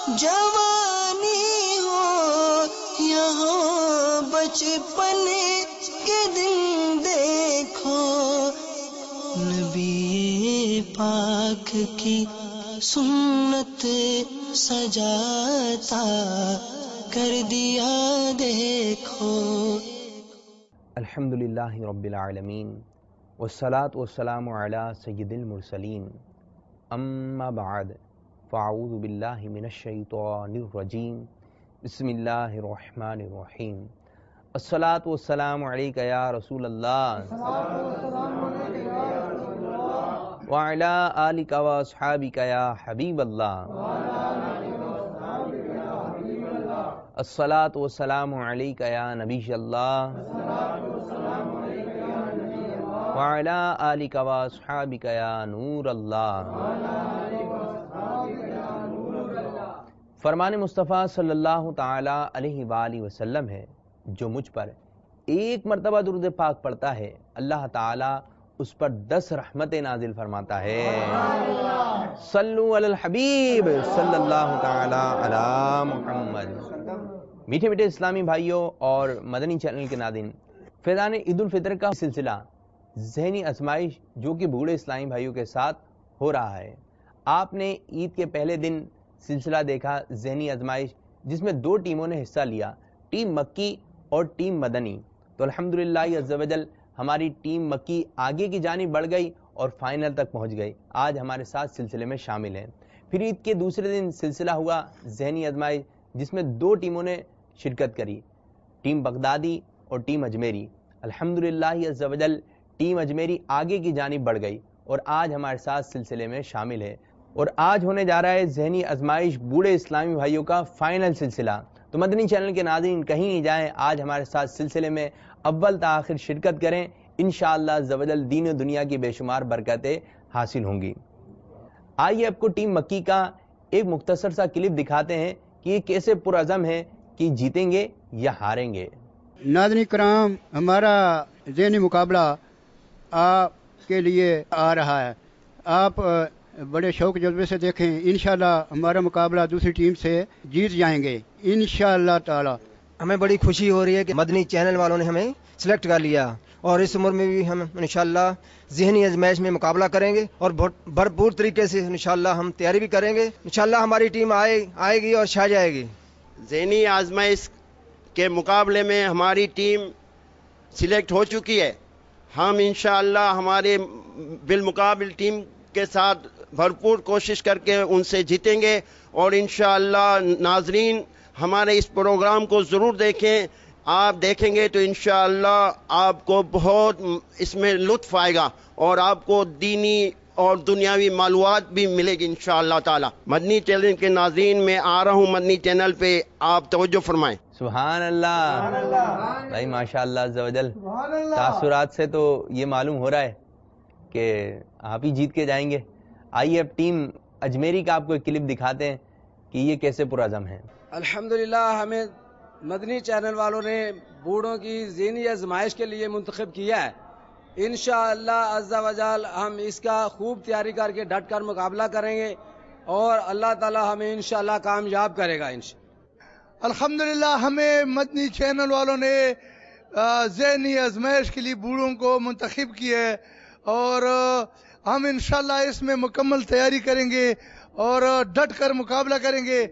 جوانی ہو یہاں بچپن کے دن دیکھو، نبی پاک کی سنت سجاتا کر دیا دیکھو۔ الحمدللہ رب العالمین والصلاة والسلام علی سید المرسلین، اما بعد فاعوذ باللہ من الشیطان الرجیم، بسم اللہ الرحمن الرحیم۔ الصلاة والسلام علیک یا رسول اللہ وعلی آلک واصحابک یا حبیب اللہ، الصلاة والسلام علیک یا نبی اللہ وعلی آلک واصحابک یا نور اللہ۔ فرمان مصطفیٰ صلی اللہ تعالی علیہ وآلہ وسلم ہے، جو مجھ پر ایک مرتبہ درود پاک پڑھتا ہے اللہ تعالی اس پر 10 رحمتیں نازل فرماتا ہے۔ صلو علی الحبیب صلی اللہ تعالی علی محمد۔ میٹھے میٹھے اسلامی بھائیوں اور مدنی چینل کے ناظرین، فیضان عید الفطر کا سلسلہ ذہنی آزمائش جو کہ بوڑھے اسلامی بھائیوں کے ساتھ ہو رہا ہے۔ آپ نے عید کے پہلے دن سلسلہ دیکھا ذہنی آزمائش، جس میں 2 ٹیموں نے حصہ لیا، ٹیم مکی اور ٹیم مدنی۔ تو الحمدللہ عز و جل ہماری ٹیم مکی آگے کی جانب بڑھ گئی اور فائنل تک پہنچ گئی، آج ہمارے ساتھ سلسلے میں شامل ہیں۔ پھر عید کے دوسرے دن سلسلہ ہوا ذہنی آزمائش، جس میں 2 ٹیموں نے شرکت کری، ٹیم بغدادی اور ٹیم اجمیری۔ الحمدللہ عز و جل ٹیم اجمیری آگے کی جانب بڑھ گئی اور آج ہمارے ساتھ سلسلے میں شامل ہے، اور آج ہونے جا رہا ہے ذہنی آزمائش بوڑھے اسلامی بھائیوں کا فائنل سلسلہ۔ تو مدنی چینل کے ناظرین کہیں نہیں جائیں، آج ہمارے ساتھ سلسلے میں اول تا آخر شرکت کریں، انشاءاللہ عز و جل دین و دنیا کی بے شمار برکتیں حاصل ہوں گی۔ آئیے آپ کو ٹیم مکی کا ایک مختصر سا کلپ دکھاتے ہیں کہ یہ کیسے پرعزم ہے کہ جیتیں گے یا ہاریں گے۔ ناظرین کرام، ہمارا ذہنی مقابلہ آپ کے لیے آ رہا ہے، آپ بڑے شوق جذبے سے دیکھیں، انشاءاللہ ہمارا مقابلہ دوسری ٹیم سے جیت جائیں گے انشاءاللہ تعالی۔ ہمیں بڑی خوشی ہو رہی ہے کہ مدنی چینل والوں نے ہمیں سلیکٹ کر لیا، اور اس عمر میں بھی ہم انشاءاللہ ذہنی آزمائش میں مقابلہ کریں گے اور بھرپور طریقے سے انشاءاللہ ہم تیاری بھی کریں گے۔ انشاءاللہ ہماری ٹیم آئے گی اور چھا جائے گی۔ ذہنی آزمائش کے مقابلے میں ہماری ٹیم سلیکٹ ہو چکی ہے، ہم انشاءاللہ ہمارے بالمقابل ٹیم کے ساتھ بھرپور کوشش کر کے ان سے جیتیں گے، اور انشاءاللہ ناظرین ہمارے اس پروگرام کو ضرور دیکھیں، آپ دیکھیں گے تو انشاءاللہ آپ کو بہت اس میں لطف آئے گا اور آپ کو دینی اور دنیاوی معلومات بھی ملے گی انشاءاللہ تعالی۔ مدنی چینل کے ناظرین میں آ رہا ہوں مدنی چینل پہ، آپ توجہ فرمائیں۔ سبحان اللہ بھائی، ماشاءاللہ عز و جل، تاثرات سے تو یہ معلوم ہو رہا ہے کہ آپ ہی جیت کے جائیں گے۔ آئیے اب ٹیم اجمیری کا آپ کو ایک کلپ دکھاتے ہیں کہ یہ کیسے پرعزم ہے۔ الحمدللہ ہمیں مدنی چینل والوں نے بوڑھوں کی ذہنی آزمائش کے لیے منتخب کیا ہے، انشاءاللہ عز و جل ہم اس کا خوب تیاری کر کے ڈٹ کر مقابلہ کریں گے اور اللہ تعالی ہمیں انشاءاللہ کامیاب کرے گا الحمدللہ ہمیں مدنی چینل والوں نے ذہنی آزمائش کے لیے بوڑھوں کو منتخب کیا ہے، اور ہم انشاءاللہ اس میں مکمل تیاری کریں گے اور ڈٹ کر مقابلہ کریں گے۔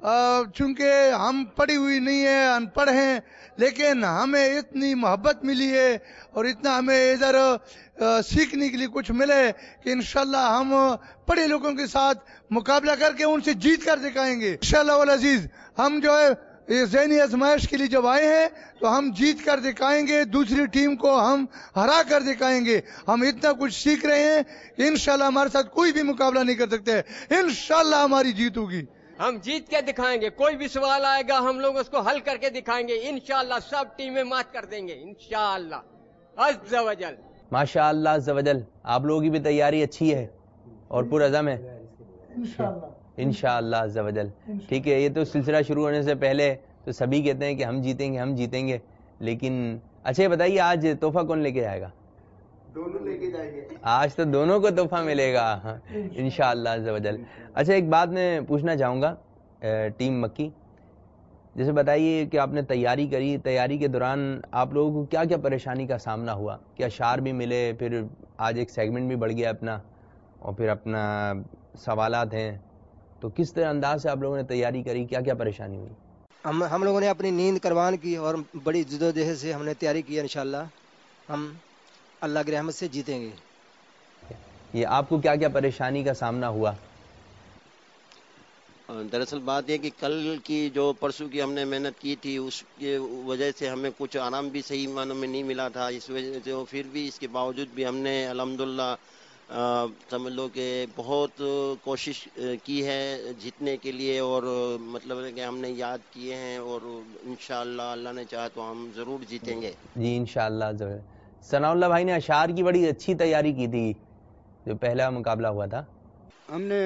چونکہ ہم پڑھی ہوئی نہیں ہیں، ان پڑھ ہیں، لیکن ہمیں اتنی محبت ملی ہے اور اتنا ہمیں ادھر سیکھنے کے لیے کچھ ملے کہ انشاءاللہ ہم پڑھے لوگوں کے ساتھ مقابلہ کر کے ان سے جیت کر دکھائیں گے انشاءاللہ والعزیز۔ ہم جو ہے ذہنی آزمائش کے لیے جب آئے ہیں تو ہم جیت کر دکھائیں گے، دوسری ٹیم کو ہم ہرا کر دکھائیں گے۔ ہم اتنا کچھ سیکھ رہے ہیں کہ انشاءاللہ ہمارے ساتھ کوئی بھی مقابلہ نہیں کر سکتے، انشاءاللہ ہماری جیت ہوگی۔ ہم جیت کے دکھائیں گے، کوئی بھی سوال آئے گا ہم لوگ اس کو حل کر کے دکھائیں گے انشاءاللہ، سب ٹیمیں مات کر دیں گے انشاءاللہ عز و جل۔ ماشاءاللہ عز و جل، آپ لوگوں کی بھی تیاری اچھی ہے اور پرعزم ہے انشاءاللہ عز و جل۔ ٹھیک ہے، یہ تو سلسلہ شروع ہونے سے پہلے تو سبھی کہتے ہیں کہ ہم جیتیں گے ہم جیتیں گے، لیکن اچھا یہ بتائیے آج تحفہ کون لے کے جائے گا؟ دونوں لے کے جائیں گے، آج تو دونوں کو تحفہ ملے گا انشاءاللہ عز و جل۔ اچھا ایک بات میں پوچھنا چاہوں گا ٹیم مکی، جیسے بتائیے کہ آپ نے تیاری کری، تیاری کے دوران آپ لوگوں کو کیا کیا پریشانی کا سامنا ہوا؟ کہ اشعار بھی ملے، پھر آج ایک سیگمنٹ بھی بڑھ گیا اپنا، اور پھر اپنا سوالات ہیں، تو کس طرح انداز سے آپ لوگوں نے تیاری کری، کیا کیا پریشانی ہوئی؟ ہم لوگوں نے اپنی نیند قربان کی اور بڑی جدوجہد سے ہم نے تیاری کی. انشاءاللہ ہم اللہ کی رحمت سے جیتیں گے. یہ آپ کو کیا کیا پریشانی کا سامنا ہوا؟ دراصل بات یہ کہ کل کی جو پرسوں کی ہم نے محنت کی تھی، اس کی وجہ سے ہمیں کچھ آرام بھی صحیح معنوں میں نہیں ملا تھا. اس وجہ سے پھر بھی اس کے باوجود بھی ہم نے الحمدللہ سمجھ لو کہ بہت کوشش کی ہے جیتنے کے لیے، اور مطلب ہے کہ ہم نے یاد کیے ہیں، اور انشاءاللہ اللہ نے چاہا تو ہم ضرور جیتیں گے. جی انشاءاللہ. ثناء اللہ بھائی نے اشعار کی بڑی اچھی تیاری کی تھی جو پہلا مقابلہ ہوا تھا. ہم نے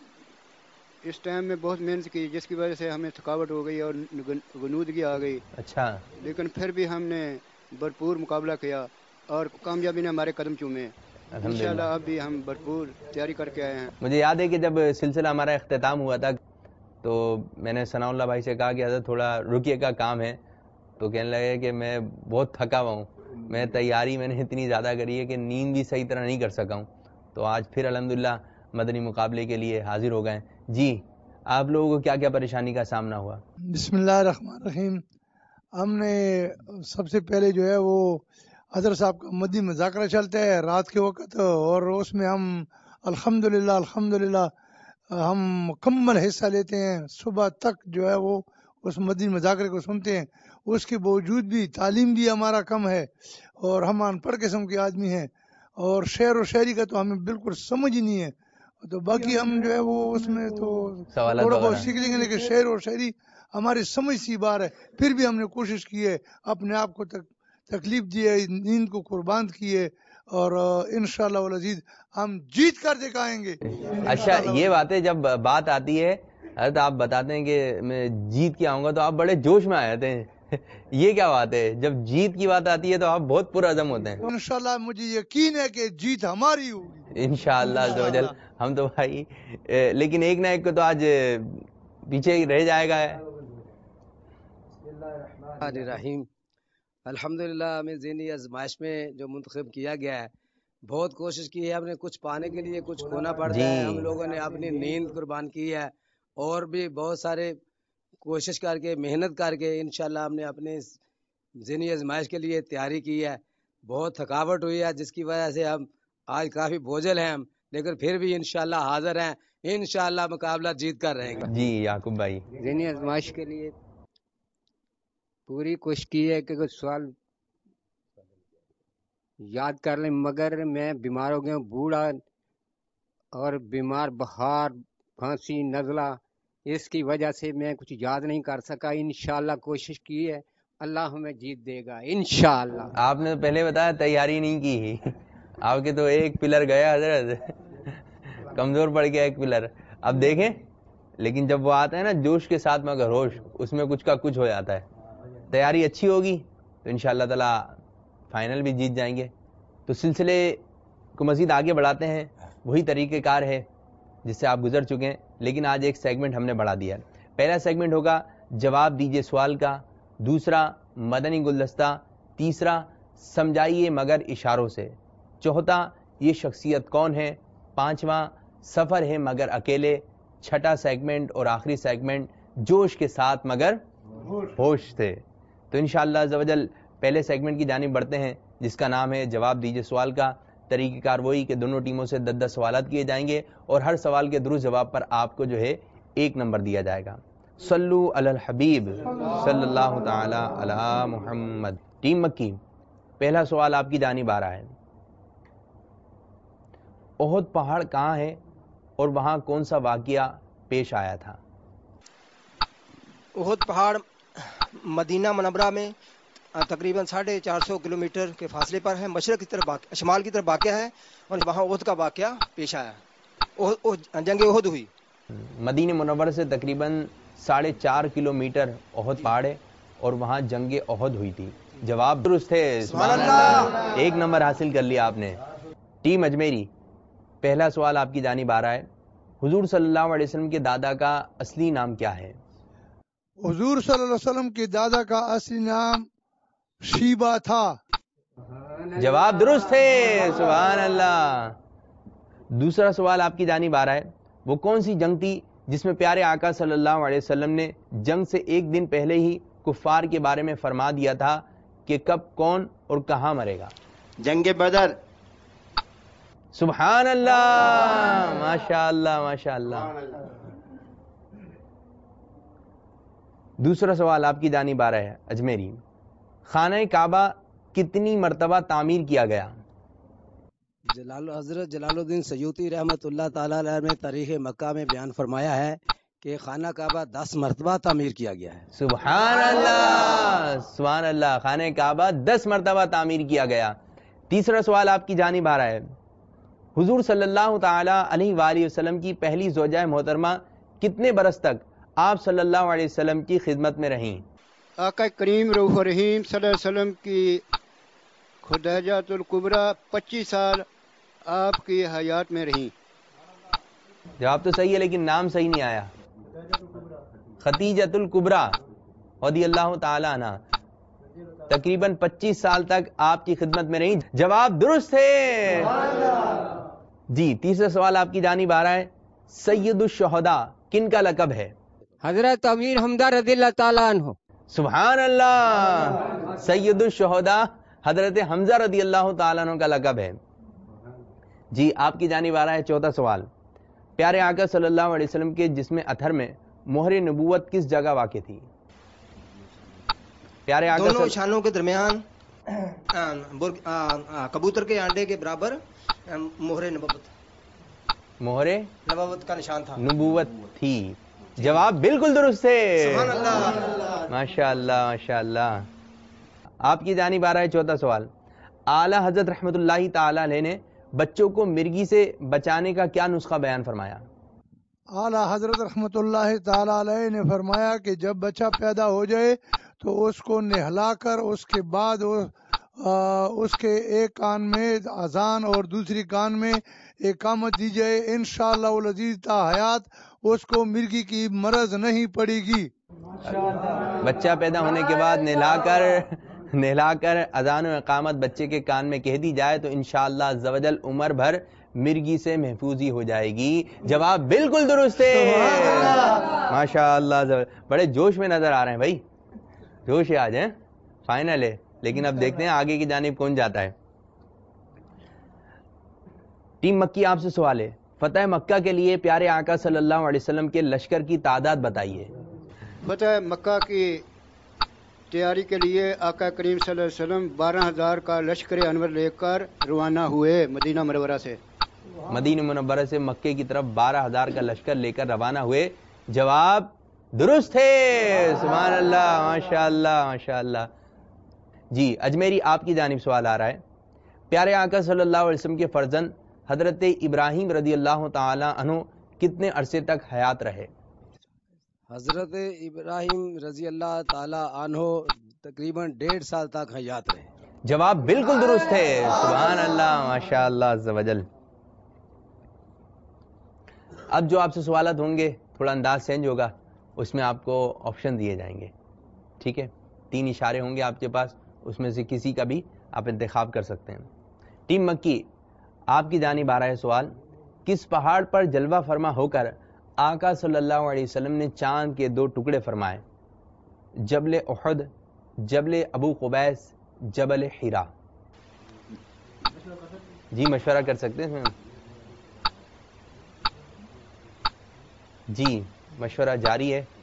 اس ٹائم میں بہت محنت کی، جس کی وجہ سے ہمیں تھکاوٹ ہو گئی اور غنودگی آ گئی. اچھا. لیکن پھر بھی ہم نے بھرپور مقابلہ کیا اور کامیابی نے ہمارے قدم چومے. انشاءاللہ اب بھی ہم بھرپور تیاری کر کے آئے ہیں. مجھے یاد ہے کہ جب سلسلہ ہمارا اختتام ہوا تھا تو میں نے ثناء اللہ بھائی سے کہا کہ حضرت تھوڑا رکیے کا کام ہے، تو کہنے لگے کہ میں بہت تھکا ہوا ہوں، میں تیاری میں نے اتنی زیادہ کری ہے کہ نیند بھی صحیح طرح نہیں کر سکا ہوں. تو آج پھر الحمدللہ مدنی مقابلے کے لیے حاضر ہو گئے. جی آپ لوگوں کو کیا کیا پریشانی کا سامنا ہوا؟ بسم اللہ الرحمن الرحیم. ہم نے سب سے پہلے جو ہے وہ حضرت صاحب کا مدنی مذاکرہ چلتا ہے رات کے وقت، اور اس میں ہم الحمدللہ ہم مکمل حصہ لیتے ہیں. صبح تک جو ہے وہ اس مدنی مذاکرے کو سنتے ہیں. اس کے باوجود بھی تعلیم بھی ہمارا کم ہے اور ہم ان پڑھ قسم کے آدمی ہیں، اور شعر و شاعری کا تو ہمیں بالکل سمجھ ہی نہیں ہے. تو باقی ہم جو ہے وہ اس میں تو تھوڑا بہت سیکھ لیں گے، لیکن شعر اور شاعری ہماری سمجھ سی بار ہے. پھر بھی ہم نے کوشش کی ہے، اپنے آپ کو تکلیف دی ہے، نیند کو قربان کی ہے، اور انشاءاللہ والعزیز ہم جیت کر دکھائیں گے. اچھا یہ باتیں جب بات آتی ہے حضرت آپ بتاتے ہیں کہ میں جیت کے آؤں گا تو آپ بڑے جوش میں آ جاتے ہیں. یہ کیا بات ہے؟ جب جیت کی بات آتی ہے تو آپ بہت پرعزم ہوتے ہیں. انشاءاللہ مجھے یقین ہے کہ جیت ہماری ہوگی انشاءاللہ عزوجل. ہم تو بھائی لیکن ایک نہ ایک کو تو آج پیچھے ہی رہ جائے گا. الرحیم. الحمدللہ ہمیں ذہنی آزمائش میں جو منتخب کیا گیا ہے، بہت کوشش کی ہے. ہم نے کچھ پانے کے لیے کچھ کھونا پڑتا ہے. ہم لوگوں نے اپنی نیند قربان کی ہے اور بھی بہت سارے کوشش کر کے محنت کر کے انشاءاللہ ہم نے اپنے ذہنی آزمائش کے لیے تیاری کی ہے. بہت تھکاوٹ ہوئی ہے جس کی وجہ سے ہم آج کافی بوجھل ہیں ہم، لیکن پھر بھی انشاءاللہ حاضر ہیں. انشاءاللہ مقابلہ جیت کر رہیں گے. جی یعقوب بھائی. ذہنی آزمائش کے لیے پوری کوشش کی ہے کہ کچھ سوال یاد کر لیں، مگر میں بیمار ہو گیا ہوں، بوڑھا اور بیمار، بخار، کھانسی، نزلہ، اس کی وجہ سے میں کچھ یاد نہیں کر سکا. انشاءاللہ کوشش کی ہے، اللہ ہمیں جیت دے گا انشاءاللہ. آپ نے پہلے بتایا تیاری نہیں کی، آپ کے تو ایک پلر گیا حضرت، کمزور پڑ گیا ایک پلر. اب دیکھیں، لیکن جب وہ آتا ہے نا جوش کے ساتھ مگر ہوش، اس میں کچھ کا کچھ ہو جاتا ہے. تیاری اچھی ہوگی تو انشاءاللہ تعالی فائنل بھی جیت جائیں گے. تو سلسلے کو مزید آگے بڑھاتے ہیں. وہی طریقہ کار ہے جس سے آپ گزر چکے ہیں، لیکن آج ایک سیگمنٹ ہم نے بڑھا دیا ہے. پہلا سیگمنٹ ہوگا جواب دیجئے سوال کا، دوسرا مدنی گلدستہ، تیسرا سمجھائیے مگر اشاروں سے، چوتھا یہ شخصیت کون ہے، پانچواں سفر ہے مگر اکیلے، چھٹا سیگمنٹ اور آخری سیگمنٹ جوش کے ساتھ مگر ہوش تھے. تو انشاءاللہ عزوجل پہلے سیگمنٹ کی جانب بڑھتے ہیں جس کا نام ہے جواب دیجئے سوال کا. طریقہ کار وہی کہ دونوں ٹیموں سے 10 سوالات کیے جائیں گے اور ہر سوال کے درست جواب پر آپ کو جو ہے 1 نمبر دیا جائے گا. صلو علی الحبیب صلی اللہ تعالی علی محمد. ٹیم مکی پہلا سوال آپ کی جانب آ رہا ہے. احد پہاڑ کہاں ہے اور وہاں کون سا واقعہ پیش آیا تھا؟ احد پہاڑ مدینہ منورہ میں تقریباً 450 کلومیٹر کے فاصلے پر ہے، مشرق کی طرف شمال کی طرف واقع ہے، اور وہاں احد کا واقعہ پیش آیا. جنگ احد ہوئی. مدینہ منور سے تقریباً 4.5 کلومیٹر احد پہاڑ ہے اور وہاں جنگ احد ہوئی تھی. جواب درست ہے. سبحان اللہ. 1 نمبر حاصل کر لیا آپ نے. ٹیم اجمیری پہلا سوال آپ کی جانب آ رہا ہے. حضور صلی اللہ علیہ وسلم کے دادا کا اصلی نام کیا ہے؟ حضور صلی اللہ علیہ وسلم کے دادا کا اصلی نام شیبہ تھا. جواب درست ہے، سبحان اللہ. دوسرا سوال آپ کی جانب آ رہا ہے، وہ کون سی جنگ تھی جس میں پیارے آقا صلی اللہ علیہ وسلم نے جنگ سے ایک دن پہلے ہی کفار کے بارے میں فرما دیا تھا کہ کب کون اور کہاں مرے گا؟ جنگ بدر. سبحان اللہ، ماشاء اللہ ماشاء اللہ. دوسرا سوال آپ کی جانب آ رہا ہے اجمیری، خانہ کعبہ کتنی مرتبہ تعمیر کیا گیا؟ حضرت جلال الدین سیوطی رحمۃ اللہ تعالی علیہ نے تاریخ مکہ میں بیان فرمایا ہے کہ خانہ کعبہ 10 مرتبہ تعمیر کیا گیا ہے. سبحان اللہ سبحان اللہ، خانہ کعبہ 10 مرتبہ تعمیر کیا گیا. تیسرا سوال آپ کی جانب آ رہا ہے، حضور صلی اللہ تعالی علیہ وآلہ وسلم کی پہلی زوجہ محترمہ کتنے برس تک آپ صلی اللہ علیہ وسلم کی خدمت میں رہیں؟ آقا کریم رؤوف الرحیم صلی اللہ علیہ وسلم کی خدیجۃ الکبریٰ 25 سال آپ کی حیات میں رہیں. جواب تو صحیح ہے لیکن نام صحیح نہیں آیا. خدیجۃ الکبریٰ رضی اللہ تعالی عنہ تقریباً 25 سال تک آپ کی خدمت میں رہیں. جواب درست ہے جی. تیسرا سوال آپ کی جانب آ رہا ہے، سید الشہداء کن کا لقب ہے؟ حضرت امیر حمزہ رضی اللہ تعالیٰ عنہ. سبحان اللہ، سید الشہداء حضرت حمزہ رضی اللہ تعالیٰ عنہ کا لقب ہے. جی آپ کی جانب آ رہا ہے چوتھا سوال، پیارے آقا صلی اللہ علیہ وسلم کے جسم اطہر میں مہر نبوت کس جگہ واقع تھی؟ پیارے آقا دونوں شانوں کے درمیان کبوتر کے انڈے کے برابر مہر نبوت، مہر نبوت کا نشان تھا، نبوت تھی. جواب بالکل درست ہے، سبحان اللہ ماشاء اللہ ماشاء اللہ. آپ کی جانب آ رہا ہے چوتھا سوال، اعلی حضرت رحمت اللہ تعالی علیہ نے بچوں کو مرگی سے بچانے کا کیا نسخہ بیان فرمایا؟ اعلیٰ حضرت رحمت اللہ تعالی علیہ نے فرمایا کہ جب بچہ پیدا ہو جائے تو اس کو نہلا کر اس کے بعد اس کے ایک کان میں اذان اور دوسری کان میں اقامت دی جائے، انشاءاللہ العزیز تا حیات اس کو مرگی کی مرض نہیں پڑے گی. بچہ پیدا ہونے کے بعد نہلا کر اذان و اقامت بچے کے کان میں کہہ دی جائے تو انشاءاللہ عز و جل عمر بھر مرگی سے محفوظی ہو جائے گی. جواب بالکل درست ہے، ماشاءاللہ. بڑے جوش میں نظر آ رہے ہیں بھائی، جوش ہے آج، ہیں فائنل ہے. لیکن اب دیکھتے ہیں آگے کی جانب کون جاتا ہے. ٹیم مکی آپ سے سوال ہے، فتح مکہ کے لیے پیارے آقا صلی اللہ علیہ وسلم کے لشکر کی تعداد بتائیے. فتح مکہ کی تیاری کے لیے آقا کریم صلی اللہ علیہ وسلم 12,000 کا لشکر انور لے کر روانہ ہوئے مدینہ منورہ سے. مدینہ منورہ سے مکے کی طرف 12,000 کا لشکر لے کر روانہ ہوئے. جواب درست ہے، سبحان اللہ ماشاء اللہ ماشاء اللہ. جی اجمیری آپ کی جانب سوال آ رہا ہے، پیارے آقا صلی اللہ علیہ وسلم کے فرزند حضرت ابراہیم رضی اللہ تعالی عنہ کتنے عرصے تک حیات رہے؟ حضرت ابراہیم رضی اللہ تعالی عنہ تقریباً 1.5 سال تک حیات رہے. جواب بالکل درست ہے، سبحان اللہ ماشاء اللہ عز و جل. اب جو آپ سے سوالات ہوں گے تھوڑا انداز چینج ہوگا، اس میں آپ کو آپشن دیے جائیں گے، ٹھیک ہے؟ 3 اشارے ہوں گے آپ کے پاس، اس میں سے کسی کا بھی آپ انتخاب کر سکتے ہیں. ٹیم مکی آپ کی جانب آ رہا ہے سوال، کس پہاڑ پر جلوہ فرما ہو کر آقا صلی اللہ علیہ وسلم نے چاند کے 2 ٹکڑے فرمائے؟ جبل احد، جبل ابو قبیس، جبل حرا. جی مشورہ کر سکتے ہیں، جی مشورہ جاری ہے.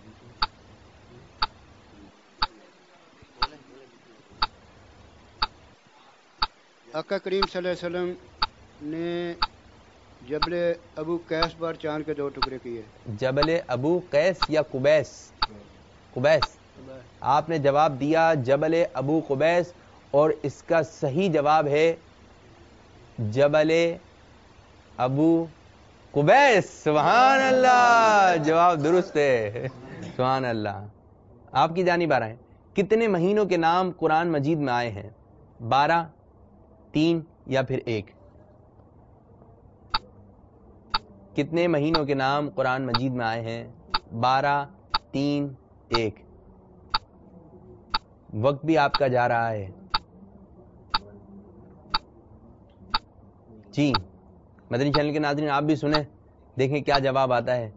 آقا کریم صلی اللہ علیہ وسلم نے جبل ابو قیس پر چاند کے 2 ٹکڑے کیے. جبل ابو قیس یا قبیس؟ قبیس. آپ نے جواب دیا جبل ابو قبیس، اور اس کا صحیح جواب ہے جبل ابو قبیس. سبحان اللہ، جواب درست ہے، سبحان اللہ. آپ کی جانب آ رہے ہیں، کتنے مہینوں کے نام قرآن مجید میں آئے ہیں؟ 12، 3 یا پھر 1؟ کتنے مہینوں کے نام قرآن مجید میں آئے ہیں؟ 12 3 1. وقت بھی آپ کا جا رہا ہے. جی مدنی چینل کے ناظرین آپ بھی سنیں، دیکھیں کیا جواب آتا ہے.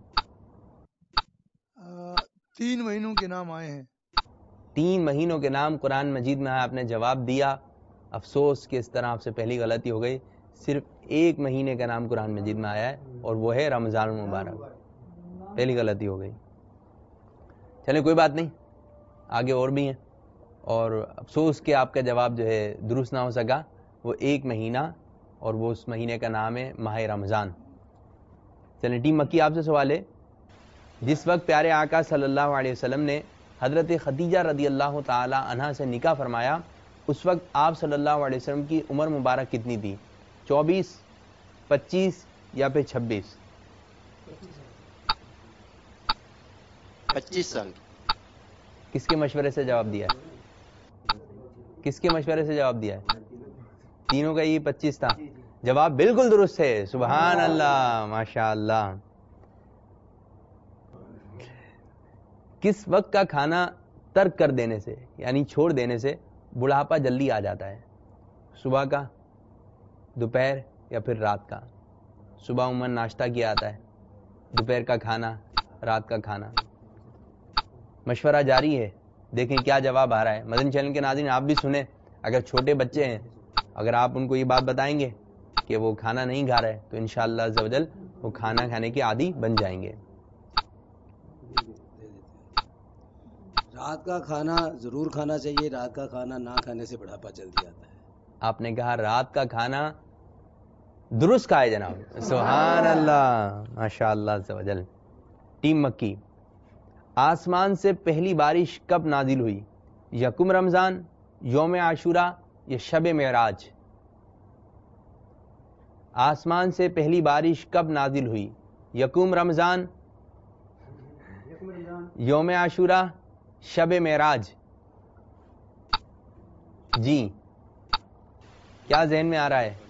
3 مہینوں کے نام آئے ہیں. 3 مہینوں کے نام قرآن مجید میں آپ نے جواب دیا. افسوس کہ اس طرح آپ سے پہلی غلطی ہو گئی. صرف 1 مہینے کا نام قرآن مجید میں آیا ہے اور وہ ہے رمضان المبارک. پہلی غلطی ہو گئی. چلیں کوئی بات نہیں، آگے اور بھی ہیں، اور افسوس کہ آپ کا جواب جو ہے درست نہ ہو سکا. وہ 1 مہینہ اور وہ اس مہینے کا نام ہے ماہ رمضان. چلیں ٹیم مکی آپ سے سوال ہے. جس وقت پیارے آقا صلی اللہ علیہ وسلم نے حضرت خدیجہ رضی اللہ تعالی عنہا سے نکاح فرمایا، اس وقت آپ صلی اللہ علیہ وسلم کی عمر مبارک کتنی تھی؟ 24 25 یا پھر 26؟ 25 سال. کس کے مشورے سے جواب دیا ہے؟ کس کے مشورے سے جواب دیا ہے؟ تینوں کا یہ 25 تھا. جواب بالکل درست ہے. سبحان اللہ، ماشاء اللہ. کس وقت کا کھانا ترک کر دینے سے یعنی چھوڑ دینے سے بڑھاپا جلدی آ جاتا ہے؟ صبح کا، دوپہر یا پھر رات کا؟ صبح عموماً ناشتہ کیا آتا ہے، دوپہر کا کھانا، رات کا کھانا. مشورہ جاری ہے، دیکھیں کیا جواب آ رہا ہے. مدنی چینل کے ناظرین آپ بھی سنیں. اگر چھوٹے بچے ہیں، اگر آپ ان کو یہ بات بتائیں گے کہ وہ کھانا نہیں کھا رہے تو انشاءاللہ عز و جل وہ کھانا کھانے کے عادی بن جائیں گے. رات کا کھانا ضرور کھانا چاہیے. رات کا کھانا نہ کھانے سے بڑھاپا جلدی آتا ہے. آپ نے کہا رات کا کھانا درست کھائے جناب. سبحان اللہ، ماشاء اللہ عز و جل. ٹیم مکی، آسمان سے پہلی بارش کب نازل ہوئی؟ یکم رمضان، یوم عاشورہ یا شب معراج؟ آسمان سے پہلی بارش کب نازل ہوئی؟ یکم رمضان، یوم عاشورہ، شب معراج؟ جی کیا ذہن میں آ رہا ہے؟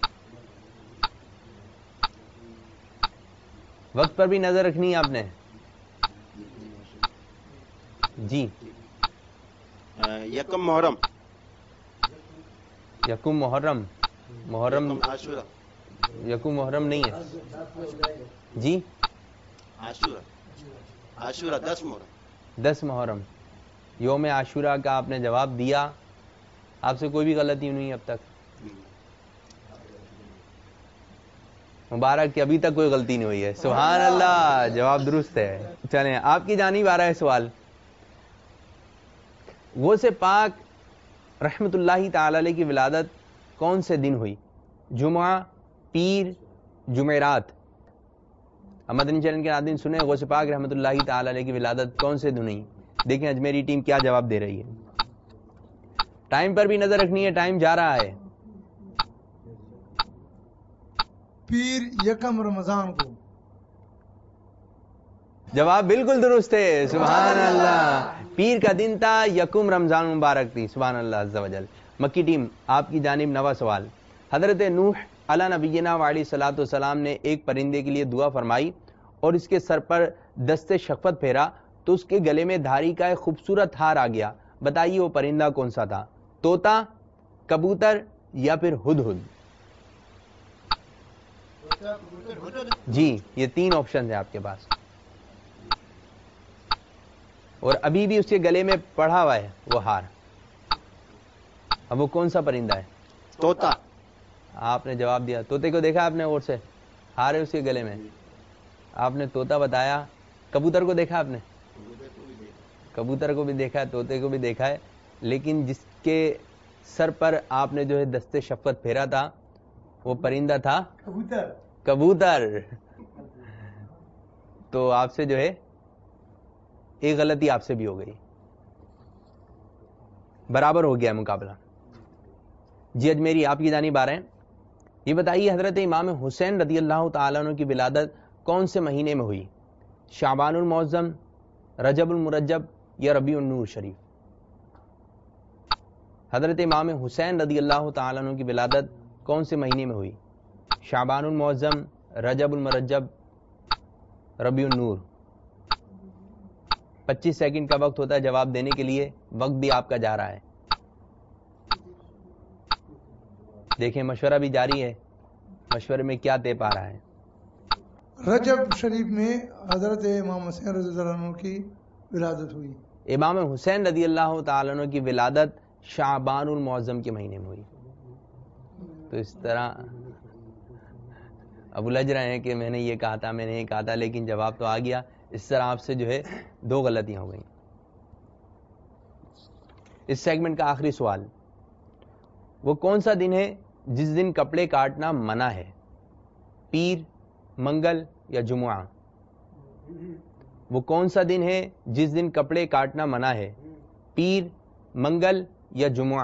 وقت پر بھی نظر رکھنی ہے آپ نے. جی یکم محرم. یکم محرم. محرم عاشورہ. یکم محرم نہیں ہے. جی عاشورہ 10 محرم. 10 محرم. یوم عاشورہ کا آپ نے جواب دیا. آپ سے کوئی بھی غلطی نہیں اب تک؟ مبارک کہ ابھی تک کوئی غلطی نہیں ہوئی ہے. سبحان اللہ، جواب درست ہے. چلیں آپ کی جانب آ رہا ہے سوال. غوث پاک رحمت اللہ تعالی علیہ کی ولادت کون سے دن ہوئی؟ جمعہ، پیر، جمعرات؟ مدنی چینل کے ناظرین سنیں، غوث پاک رحمت اللہ تعالی علیہ کی ولادت کون سے دن ہوئی؟ دیکھیں اجمیری ٹیم کیا جواب دے رہی ہے. ٹائم پر بھی نظر رکھنی ہے، ٹائم جا رہا ہے. پیر یکم رمضان کو. جواب بالکل درست ہے. سبحان اللہ، پیر کا دن تھا، یکم رمضان مبارک تھی. سبحان اللہ عز و جل. مکی ٹیم آپ کی جانب نواں سوال. حضرت نوح علی نبینا علیہ الصلوۃ والسلام نے ایک پرندے کے لیے دعا فرمائی اور اس کے سر پر دست شفقت پھیرا تو اس کے گلے میں دھاری کا ایک خوبصورت ہار آ گیا. بتائیے وہ پرندہ کون سا تھا؟ طوطا، کبوتر یا پھر ہدہد؟ جی یہ 3 آپشن ہیں آپ کے پاس، اور ابھی بھی اس کے گلے میں پڑا ہوا ہے وہ ہار. اب وہ کون سا پرندہ ہے؟ طوطا. آپ نے جواب دیا. طوطے کو دیکھا آپ نے اور سے؟ ہار ہے اس کے گلے میں. آپ نے طوطا بتایا. کبوتر کو دیکھا آپ نے؟ کبوتر کو بھی دیکھا ہے، طوطے کو بھی دیکھا ہے، لیکن جس کے سر پر آپ نے جو ہے دست شفقت پھیرا تھا وہ پرندہ تھا کبوتر. تو آپ سے جو ہے ایک غلطی آپ سے بھی ہو گئی، برابر ہو گیا مقابلہ. جی اجمیری آپ کی جانب آ رہے ہیں. یہ بتائیے حضرت امام حسین رضی اللہ تعالیٰ عنہ کی ولادت کون سے مہینے میں ہوئی؟ شعبان المعظم، رجب المرجب یا ربیع النور شریف؟ حضرت امام حسین رضی اللہ تعالیٰ عنہ کی ولادت کون سے مہینے میں ہوئی؟ شعبان المعظم، رجب المرجب ربیع النور. 25 سیکنڈ کا وقت ہوتا ہے جواب دینے کے لیے. وقت بھی آپ کا جا رہا ہے. دیکھیں مشورہ بھی جاری ہے, مشورے میں کیا طے پا رہا ہے. رجب شریف میں حضرت امام حسین رضی اللہ عنہ کی ولادت ہوئی. امام حسین رضی اللہ تعالیٰ عنہ کی ولادت شعبان المعظم کے مہینے میں ہوئی. تو اس طرح اب الجھ رہے ہیں کہ میں نے یہ کہا تھا, میں نے یہ کہا تھا, لیکن جواب تو آ گیا. اس طرح آپ سے جو ہے 2 غلطیاں ہو گئیں. اس سیگمنٹ کا آخری سوال, وہ کون سا دن ہے جس دن کپڑے کاٹنا منع ہے؟ پیر, منگل یا جمعہ؟ وہ کون سا دن ہے جس دن کپڑے کاٹنا منع ہے؟ پیر, منگل یا جمعہ؟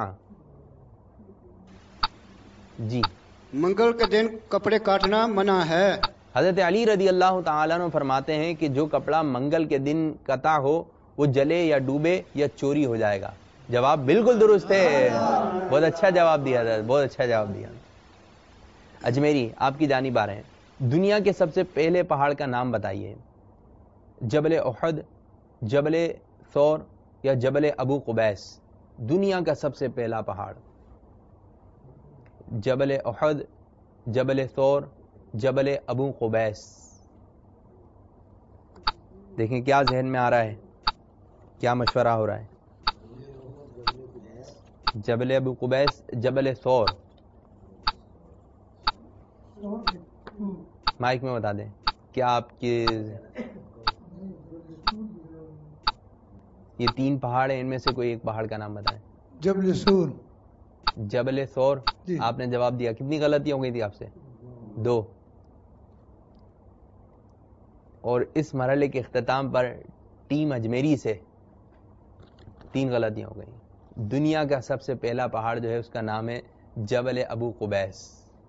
جی, منگل کے دن کپڑے کاٹنا منع ہے. حضرت علی رضی اللہ تعالیٰ عنہ فرماتے ہیں کہ جو کپڑا منگل کے دن قطع ہو وہ جلے یا ڈوبے یا چوری ہو جائے گا. جواب بالکل درست ہے, بہت اچھا جواب دیا تھا, بہت اچھا جواب دیا. اجمیری آپ کی جانب آ رہے ہیں. دنیا کے سب سے پہلے پہاڑ کا نام بتائیے. جبل احد, جبل ثور یا جبل ابو قبیس؟ دنیا کا سب سے پہلا پہاڑ. جبل احد, جبل ثور, جبل ابو قبیس؟ دیکھیں کیا ذہن میں آ رہا ہے, کیا مشورہ ہو رہا ہے. جبل ابو قبیس, جبل ثور؟ مائک میں بتا دیں کیا آپ کے یہ 3 پہاڑ ہیں, ان میں سے کوئی ایک پہاڑ کا نام بتائیں. جبل سور. جبل ثور آپ نے جواب دیا. کتنی غلطی ہو گئی تھی آپ سے؟ 2. اور اس مرحلے کے اختتام پر ٹیم اجمیری سے 3 غلطیاں ہو گئی. دنیا کا سب سے پہلا پہاڑ جو ہے اس کا نام ہے جبل ابو قبیس.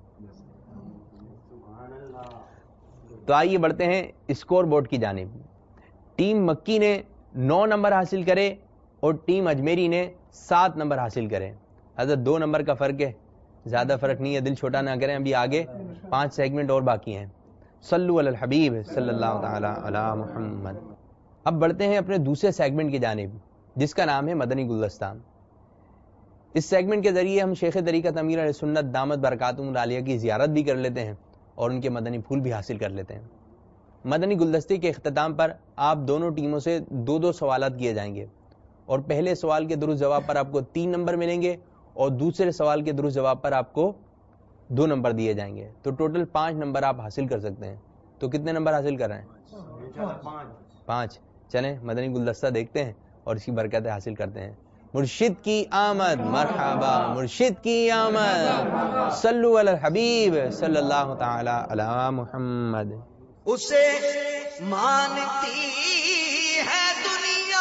تو آئیے بڑھتے ہیں اسکور بورڈ کی جانب. ٹیم مکی نے 9 نمبر حاصل کرے اور ٹیم اجمیری نے 7 نمبر حاصل کرے. حضرت 2 نمبر کا فرق ہے, زیادہ فرق نہیں ہے, دل چھوٹا نہ کریں. ابھی آگے 5 سیگمنٹ اور باقی ہیں. صلو علی الحبیب صلی اللہ تعالی علی محمد. اب بڑھتے ہیں اپنے دوسرے سیگمنٹ کی جانب جس کا نام ہے مدنی گلدستان. اس سیگمنٹ کے ذریعے ہم شیخ طریقت امیر علیہ سنت دامت برکاتہم العالیہ کی زیارت بھی کر لیتے ہیں اور ان کے مدنی پھول بھی حاصل کر لیتے ہیں. مدنی گلدستے کے اختتام پر آپ دونوں ٹیموں سے 2 سوالات کیے جائیں گے اور پہلے سوال کے درست جواب پر آپ کو 3 نمبر ملیں گے اور دوسرے سوال کے درست جواب پر آپ کو 2 نمبر دیے جائیں گے. تو ٹوٹل 5 نمبر آپ حاصل کر سکتے ہیں. تو کتنے نمبر حاصل کر رہے ہیں؟ 5. چلیں مدنی گلدستہ دیکھتے ہیں اور اس کی برکتیں حاصل کرتے ہیں. مرشد کی آمد, مرحبا مرشد کی آمد. صلو علی الحبیب صلی اللہ تعالی علی محمد. اسے مانتی ہے دنیا,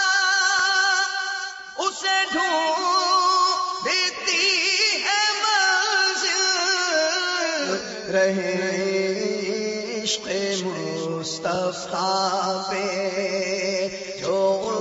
اسے ڈھونڈتی ہے منزل, رہے عشق مصطفیٰ پہ جو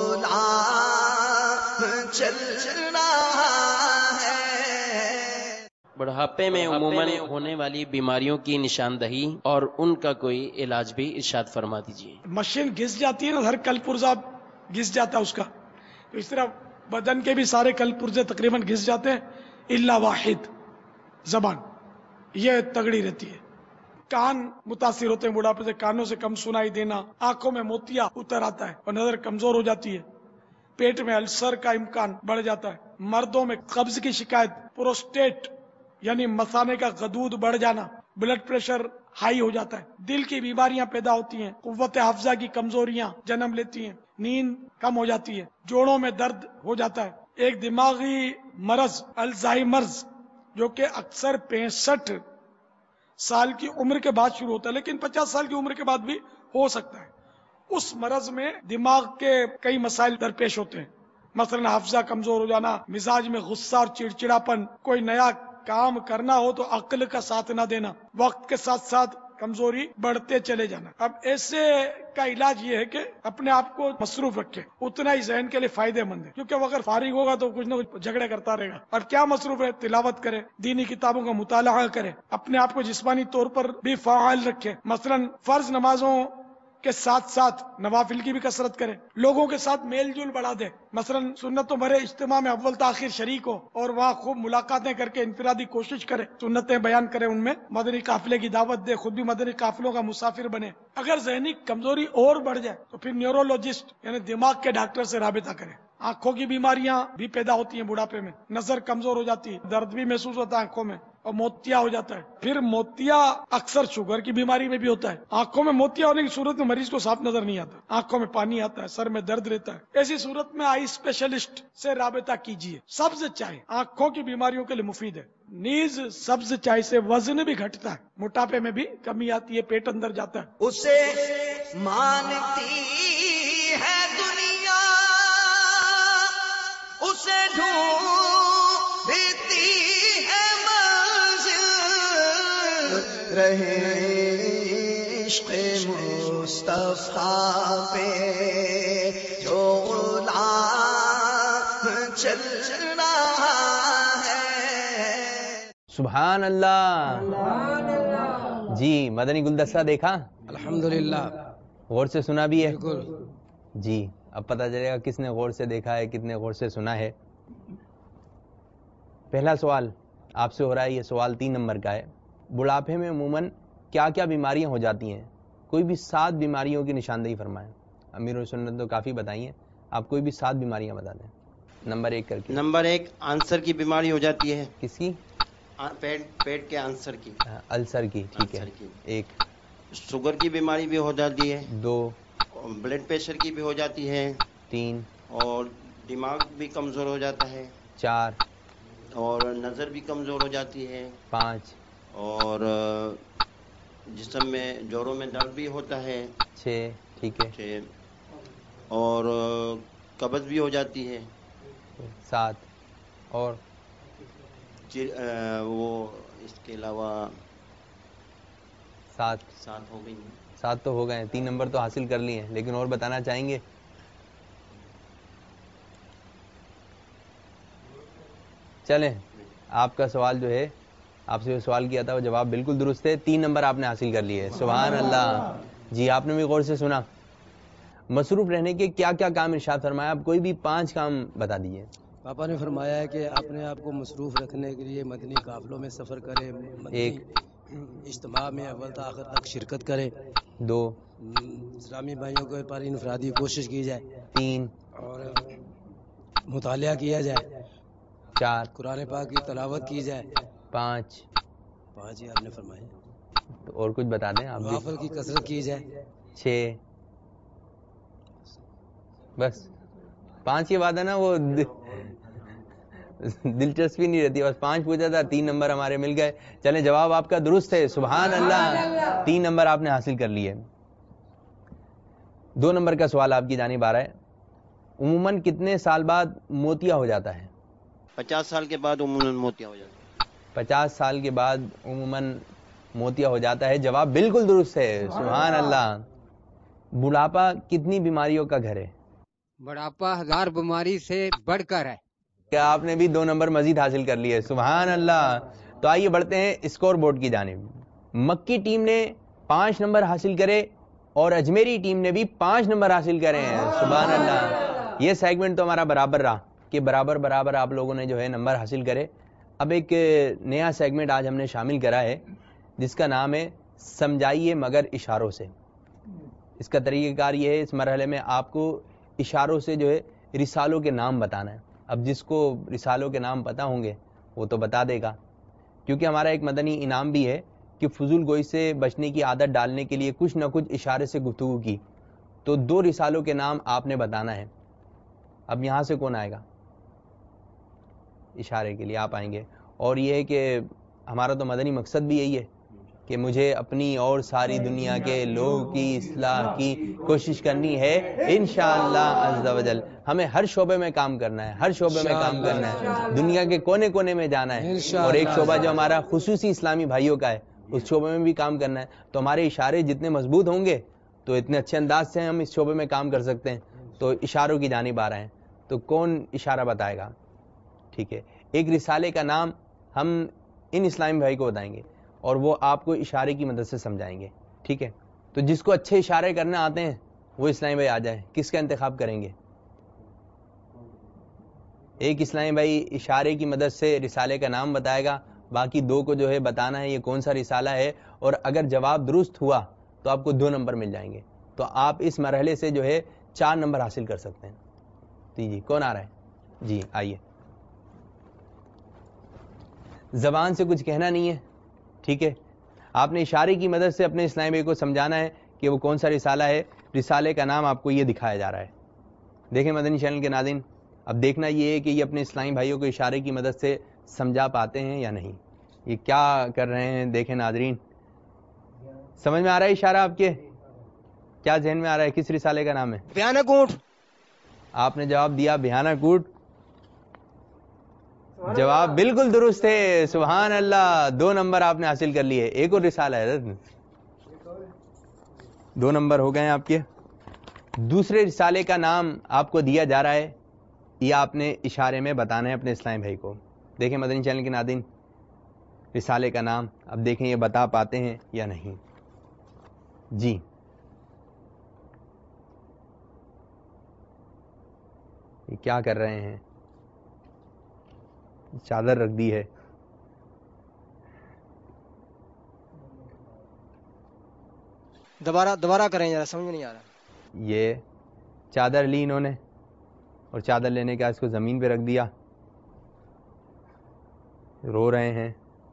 چل رہا ہے. بڑھاپے میں عموماً ہونے والی بیماریوں کی نشاندہی اور ان کا کوئی علاج بھی ارشاد فرما دیجیے. مشین گھس جاتی ہے نا, ہر کل پرزا گھس جاتا ہے اس کا, تو اس طرح بدن کے بھی سارے کل پرزے تقریباً گھس جاتے ہیں الا واحد, زبان یہ تگڑی رہتی ہے. کان متاثر ہوتے ہیں بڑھاپے سے, کانوں سے کم سنائی دینا, آنکھوں میں موتیا اتر آتا ہے اور نظر کمزور ہو جاتی ہے. پیٹ میں السر کا امکان بڑھ جاتا ہے. مردوں میں قبض کی شکایت, پروسٹیٹ یعنی مثانے کا غدود بڑھ جانا, بلڈ پریشر ہائی ہو جاتا ہے. دل کی بیماریاں پیدا ہوتی ہیں, قوت حافظہ کی کمزوریاں جنم لیتی ہیں, نیند کم ہو جاتی ہے, جوڑوں میں درد ہو جاتا ہے. ایک دماغی مرض الزائمرز جو کہ اکثر 65 سال کی عمر کے بعد شروع ہوتا ہے لیکن 50 سال کی عمر کے بعد بھی ہو سکتا ہے. اس مرض میں دماغ کے کئی مسائل درپیش ہوتے ہیں, مثلا حافظہ کمزور ہو جانا, مزاج میں غصہ اور چڑچڑاپن, کوئی نیا کام کرنا ہو تو عقل کا ساتھ نہ دینا, وقت کے ساتھ ساتھ کمزوری بڑھتے چلے جانا. اب ایسے کا علاج یہ ہے کہ اپنے آپ کو مصروف رکھے, اتنا ہی ذہن کے لیے فائدے مند ہے, کیونکہ وہ اگر فارغ ہوگا تو کچھ نہ کچھ جھگڑے کرتا رہے گا. اور کیا مصروف ہے؟ تلاوت کرے, دینی کتابوں کا مطالعہ کرے, اپنے آپ کو جسمانی طور پر بھی فعال رکھے. مثلا فرض نمازوں کے ساتھ ساتھ نوافل کی بھی کثرت کرے، لوگوں کے ساتھ میل جول بڑھا دے، مثلا سنتوں بھرے اجتماع میں اول تاخیر شریک ہو اور وہاں خوب ملاقاتیں کر کے انفرادی کوشش کرے، سنتیں بیان کرے، ان میں مدنی قافلے کی دعوت دے، خود بھی مدنی قافلوں کا مسافر بنے۔ اگر ذہنی کمزوری اور بڑھ جائے تو پھر نیورولوجسٹ یعنی دماغ کے ڈاکٹر سے رابطہ کرے۔ آنکھوں کی بیماریاں بھی پیدا ہوتی ہیں بڑھاپے میں، نظر کمزور ہو جاتی ہے، درد بھی محسوس ہوتا ہے آنکھوں میں، اور موتیا ہو جاتا ہے۔ پھر موتیا اکثر شوگر کی بیماری میں بھی ہوتا ہے۔ آنکھوں میں موتیا ہونے کی صورت میں مریض کو صاف نظر نہیں آتا، آنکھوں میں پانی آتا ہے، سر میں درد رہتا ہے۔ ایسی صورت میں آئی اسپیشلسٹ سے رابطہ کیجیے۔ سبز چائے آنکھوں کی بیماریوں کے لیے مفید ہے، نیز سبز چائے سے وزن بھی گھٹتا ہے، موٹاپے میں بھی کمی آتی ہے، پیٹ اندر جاتا ہے۔ اسے مانتی ہے دنیا، اسے ڈھونڈتی ہے منزل، رہے عشق مصطفیٰ پہ جو غلام چل رہا ہے۔ سبحان اللہ۔ جی مدنی گلدستہ دیکھا؟ الحمدللہ غور سے سنا بھی ہے؟ بالکل جی اب پتہ چلے گا کس نے غور سے دیکھا ہے، کتنے غور سے سنا ہے۔ پہلا سوال آپ سے ہو رہا ہے، یہ سوال 3 نمبر کا ہے۔ بڑھاپے میں عموماً کیا کیا بیماریاں ہو جاتی ہیں؟ کوئی بھی 7 بیماریوں کی نشاندہی فرمائیں۔ امیر السنت تو کافی بتائی ہیں، آپ کوئی بھی 7 بیماریاں بتا دیں نمبر 1 کر کے۔ نمبر 1 آنسر کی بیماری ہو جاتی ہے، کس کی؟ پیٹ کے آنسر کی، السر کی، ٹھیک ہے۔ آنسر کی۔ 1 شوگر کی بیماری بھی ہو جاتی ہے، 2 بلڈ پریشر کی بھی ہو جاتی ہے، 3 اور دماغ بھی کمزور ہو جاتا ہے، 4 اور نظر بھی کمزور ہو جاتی ہے، 5 اور جسم میں جوڑوں میں درد بھی ہوتا ہے، 6 ٹھیک ہے، 6 اور قبض بھی ہو جاتی ہے، 7 اور وہ اس کے علاوہ 7 ہو گئی۔ 7 تو ہو گئے، 3 نمبر تو حاصل کر لیے ہیں، لیکن اور بتانا چاہیں گے؟ چلیں آپ کا سوال جو ہے، آپ سے جو سوال کیا تھا وہ جواب بالکل درست ہے، 3 نمبر آپ نے حاصل کر لیے، سبحان اللہ۔ جی آپ نے بھی غور سے سنا۔ مصروف رہنے کے کیا کیا کام ارشاد فرمایا؟ آپ کوئی بھی 5 کام بتا دیجئے۔ پاپا نے فرمایا ہے کہ اپنے آپ کو مصروف رکھنے کے لیے مدنی قافلوں میں سفر کرے، مدنی اجتماع میں اول تا آخر تک شرکت کرے، 2 اسلامی بھائیوں کے پر انفرادی کوشش کی جائے، 3 اور مطالعہ کیا جائے، 4 قرآن پاک کی تلاوت کی جائے، 5 ہی آپ نے فرمایا، تو اور کچھ بتا دیں آپ بھی، نوافل کی کثرت کی جائے، 6 بس 5 یہ بات ہے نا، وہ دلچسپی نہیں رہتی، بس 5 پوچھا تھا، 3 نمبر ہمارے مل گئے۔ چلیں جواب آپ کا درست ہے، سبحان اللہ، 3 نمبر آپ نے حاصل کر لیے۔ 2 نمبر کا سوال آپ کی جانب آ رہا ہے، عموماً کتنے سال بعد موتیا ہو جاتا ہے؟ 50 سال کے بعد عموماً موتیا ہو جاتا ہے۔ 50 سال کے بعد عموماً موتیا ہو جاتا ہے، جواب بالکل درست ہے، سبحان اللہ۔ بڑھاپا کتنی بیماریوں کا گھر ہے؟ بڑھاپا 1000 بیماری سے بڑھ کر ہے۔ کیا آپ نے بھی 2 نمبر مزید حاصل کر لیے، سبحان اللہ۔ تو آئیے بڑھتے ہیں اسکور بورڈ کی جانب۔ مکی ٹیم نے 5 نمبر حاصل کرے اور اجمیری ٹیم نے بھی 5 نمبر حاصل کرے ہیں، سبحان اللہ۔ یہ سیگمنٹ تو ہمارا برابر رہا کہ برابر آپ لوگوں نے جو ہے نمبر حاصل کرے۔ اب ایک نیا سیگمنٹ آج ہم نے شامل کرا ہے جس کا نام ہے سمجھائیے مگر اشاروں سے۔ اس کا طریقہ کار یہ ہے، اس مرحلے میں آپ کو اشاروں سے جو ہے رسالوں کے نام بتانا ہے۔ اب جس کو رسالوں کے نام پتہ ہوں گے وہ تو بتا دے گا، کیونکہ ہمارا ایک مدنی انعام بھی ہے کہ فضول گوئی سے بچنے کی عادت ڈالنے کے لیے کچھ نہ کچھ اشارے سے گفتگو کی، تو 2 رسالوں کے نام آپ نے بتانا ہے۔ اب یہاں سے کون آئے گا؟ اشارے کے لیے آپ آئیں گے، اور یہ ہے کہ ہمارا تو مدنی مقصد بھی یہی ہے کہ مجھے اپنی اور ساری دنیا کے لوگوں کی اصلاح کی کوشش کرنی ہے انشاءاللہ عز و جل۔ ہمیں ہر شعبے میں کام کرنا ہے، ہر شعبے میں کام کرنا ہے، دنیا کے کونے کونے میں جانا ہے، اور ایک شعبہ جو ہمارا خصوصی اسلامی بھائیوں کا ہے اس شعبے میں بھی کام کرنا ہے۔ تو ہمارے اشارے جتنے مضبوط ہوں گے تو اتنے اچھے انداز سے ہم اس شعبے میں کام کر سکتے ہیں۔ تو اشاروں کی جانب آ رہے ہیں، تو کون اشارہ بتائے گا؟ ٹھیک ہے، ایک رسالے کا نام ہم ان اسلامی بھائی کو بتائیں گے اور وہ آپ کو اشارے کی مدد سے سمجھائیں گے، ٹھیک ہے؟ تو تو جس کو اچھے اشارے کرنے آتے ہیں وہ اسلامی بھائی آ جائے. کس کا انتخاب کریں گے؟ ایک اسلامی بھائی اشارے کی مدد سے رسالے کا نام بتائے گا, باقی 2 کو جو ہے بتانا ہے یہ کون سا رسالہ ہے, اور اگر جواب درست ہوا تو آپ کو 2 نمبر مل جائیں گے. تو آپ اس مرحلے سے جو ہے 4 نمبر حاصل کر سکتے ہیں. جی کون آ رہا ہے؟ جی آئیے. زبان سے کچھ کہنا نہیں ہے, ٹھیک ہے, آپ نے اشارے کی مدد سے اپنے اسلامی بھائی کو سمجھانا ہے کہ وہ کون سا رسالہ ہے. رسالے کا نام آپ کو یہ دکھایا جا رہا ہے. دیکھیں مدنی چینل کے ناظرین, اب دیکھنا یہ ہے کہ یہ اپنے اسلامی بھائیوں کو اشارے کی مدد سے سمجھا پاتے ہیں یا نہیں. یہ کیا کر رہے ہیں دیکھیں ناظرین, سمجھ میں آ رہا ہے اشارہ آپ کے؟ کیا ذہن میں آ رہا ہے کس رسالے کا نام ہے؟ بھیانک اونٹ. آپ نے جواب دیا بھیانک اونٹ. جواب بالکل درست ہے, سبحان اللہ. 2 نمبر آپ نے حاصل کر لیے. ایک اور رسالہ ہے, 2 نمبر ہو گئے ہیں آپ کے. دوسرے رسالے کا نام آپ کو دیا جا رہا ہے, یہ آپ نے اشارے میں بتانا ہے اپنے اسلامی بھائی کو. دیکھیں مدنی چینل کے ناظرین, رسالے کا نام اب دیکھیں یہ بتا پاتے ہیں یا نہیں. جی یہ کیا کر رہے ہیں؟ چادر رکھ دی ہے. دوبارہ کریں ذرا, سمجھ میں نہیں آ رہا. یہ چادر لی انہوں نے, اور چادر لینے کے بعد اس کو زمین پہ رکھ دیا, رو رہے ہیں.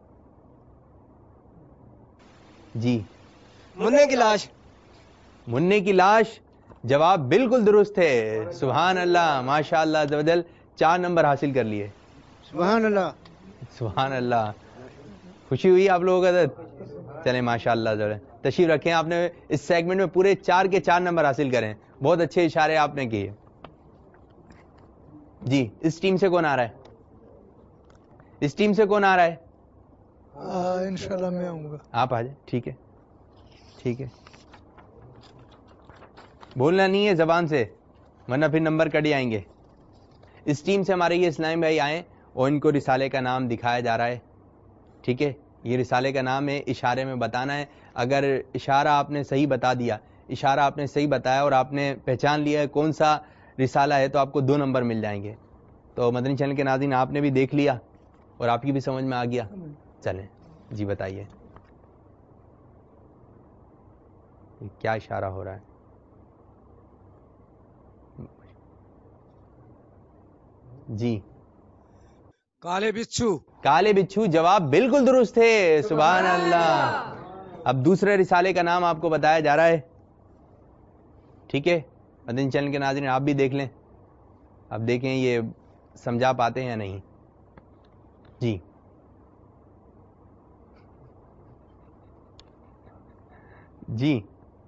جی منع کی لاش. منع کی لاش. جواب بالکل درست ہے, سبحان اللہ, ماشاء اللہ عز و جل. 4 نمبر حاصل کر لیے. سبحان اللہ, سبحان اللہ. خوشی ہوئی آپ لوگوں کا؟ چلیں ماشاء اللہ عز و جل. تشریف رکھیں. آپ نے اس سیگمنٹ میں پورے 4 کے 4 نمبر حاصل کریں. بہت اچھے اشارے آپ نے کیے. جی اس ٹیم سے کون آ رہا ہے؟ اس ٹیم سے کون آ رہا ہے؟ انشاءاللہ میں آؤں گا. آپ آ جائیں. ٹھیک ہے ٹھیک ہے, بولنا نہیں ہے زبان سے ورنہ پھر نمبر کٹ جائیں گے. اس ٹیم سے ہمارے یہ اسلام بھائی آئیں اور ان کو رسالے کا نام دکھایا جا رہا ہے. ٹھیک ہے, یہ رسالے کا نام ہے, اشارے میں بتانا ہے. اگر اشارہ آپ نے صحیح بتا دیا, اشارہ آپ نے صحیح بتایا اور آپ نے پہچان لیا ہے کون سا رسالہ ہے, تو آپ کو 2 نمبر مل جائیں گے. تو مدنی چینل کے ناظرین آپ نے بھی دیکھ لیا اور آپ کی بھی سمجھ میں آ گیا. چلیں جی بتائیے یہ کیا اشارہ ہو رہا ہے؟ جی کالے بچھو. کالے بچھو. جواب بالکل درست ہے, سبحان اللہ. اب دوسرے رسالے کا نام آپ کو بتایا جا رہا ہے. ٹھیک ہے, مدنی چینل کے ناظرین آپ بھی دیکھ لیں. اب دیکھیں یہ سمجھا پاتے ہیں یا نہیں. جی جی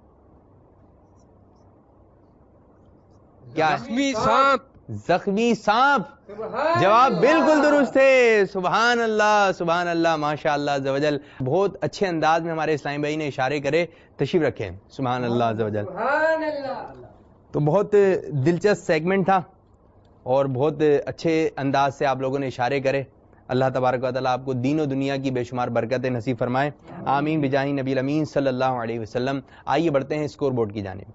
کیا؟ زخمی سانپ. زخمی سانپ. جواب بالکل درست ہے, سبحان اللہ سبحان اللہ, ماشاء اللہ عز و جل. بہت اچھے انداز میں ہمارے اسلامی بھائی نے اشارے کرے. تشریف رکھیں. سبحان اللہ عز و جل. تو بہت دلچسپ سیگمنٹ تھا اور بہت اچھے انداز سے آپ لوگوں نے اشارے کرے. اللہ تبارک و تعالیٰ آپ کو دین و دنیا کی بے شمار برکتیں نصیب فرمائے. آمین بجاہ نبی الامین صلی اللہ علیہ وسلم. آئیے بڑھتے ہیں اسکور بورڈ کی جانب.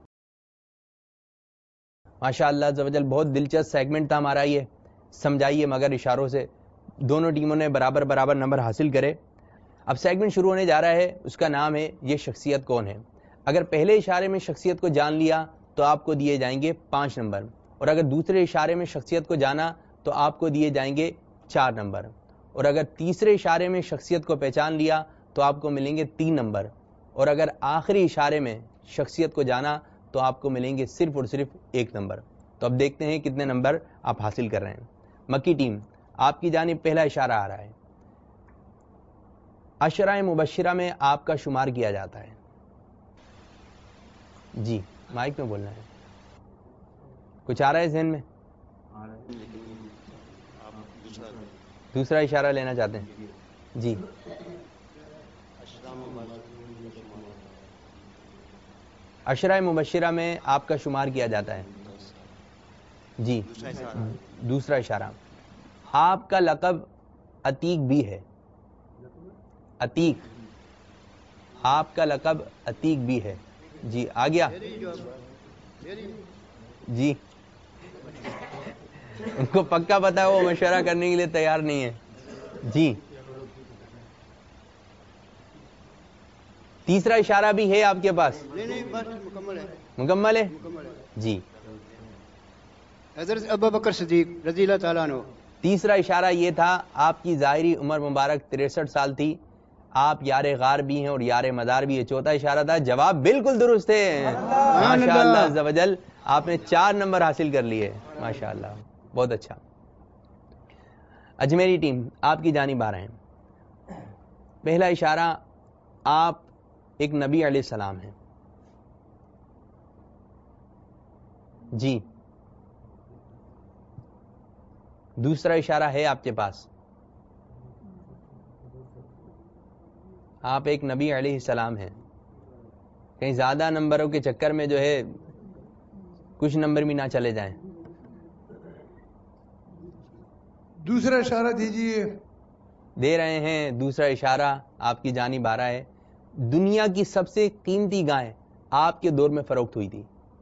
ماشاء اللہ عز و جل بہت دلچسپ سیگمنٹ تھا ہمارا یہ. سمجھائیے مگر اشاروں سے. دونوں ٹیموں نے برابر نمبر حاصل کرے. اب سیگمنٹ شروع ہونے جا رہا ہے, اس کا نام ہے یہ شخصیت کون ہے. اگر پہلے اشارے میں شخصیت کو جان لیا تو آپ کو دیے جائیں گے 5 نمبر, اور اگر دوسرے اشارے میں شخصیت کو جانا تو آپ کو دیے جائیں گے 4 نمبر, اور اگر تیسرے اشارے میں شخصیت کو پہچان لیا تو آپ کو ملیں گے 3 نمبر, اور اگر آخری اشارے میں شخصیت کو جانا تو آپ کو ملیں گے صرف اور صرف 1 نمبر. تو اب دیکھتے ہیں کتنے نمبر آپ حاصل کر رہے ہیں. مکی ٹیم آپ کی جانب پہلا اشارہ آ رہا ہے. عشرہ مبشرہ میں آپ کا شمار کیا جاتا ہے. جی مائک میں بولنا ہے. کچھ آ رہا ہے ذہن میں؟ دوسرا اشارہ لینا چاہتے ہیں؟ جی عشرہ مبشرہ میں آپ کا شمار کیا جاتا ہے. جی دوسرا اشارہ. آپ کا لقب عتیق بھی ہے. عتیق, آپ کا لقب عتیق بھی ہے. جی آ گیا جی. ان کو پکا پتا ہے وہ مشورہ کرنے کے لیے تیار نہیں ہے. جی تیسرا اشارہ بھی ہے آپ کے پاس؟ مکمل ہے جی. حضرت ابو بکر صدیق رضی اللہ تعالیٰ عنہ. تیسرا اشارہ یہ تھا آپ کی ظاہری عمر مبارک 63 سال تھی, آپ یار غار بھی ہیں اور یار مدار بھی ہے. چوتھا اشارہ تھا, جواب بالکل درست ہے. ماشاء اللہ عز و جل, آپ نے 4 نمبر حاصل کر لیے. ماشاء اللہ بہت اچھا. اجمیری ٹیم آپ کی جانب آ رہے ہیں. پہلا اشارہ, آپ ایک نبی علیہ السلام ہیں جی. دوسرا اشارہ ہے آپ کے پاس, آپ ایک نبی علیہ السلام ہیں. کہیں زیادہ نمبروں کے چکر میں جو ہے کچھ نمبر بھی نہ چلے جائیں. دوسرا اشارہ دیجئے. دے رہے ہیں. دوسرا اشارہ آپ کی جانب آ رہا ہے. دنیا کی سب سے قیمتی گائے آپ کے دور میں فروخت ہوئی تھی.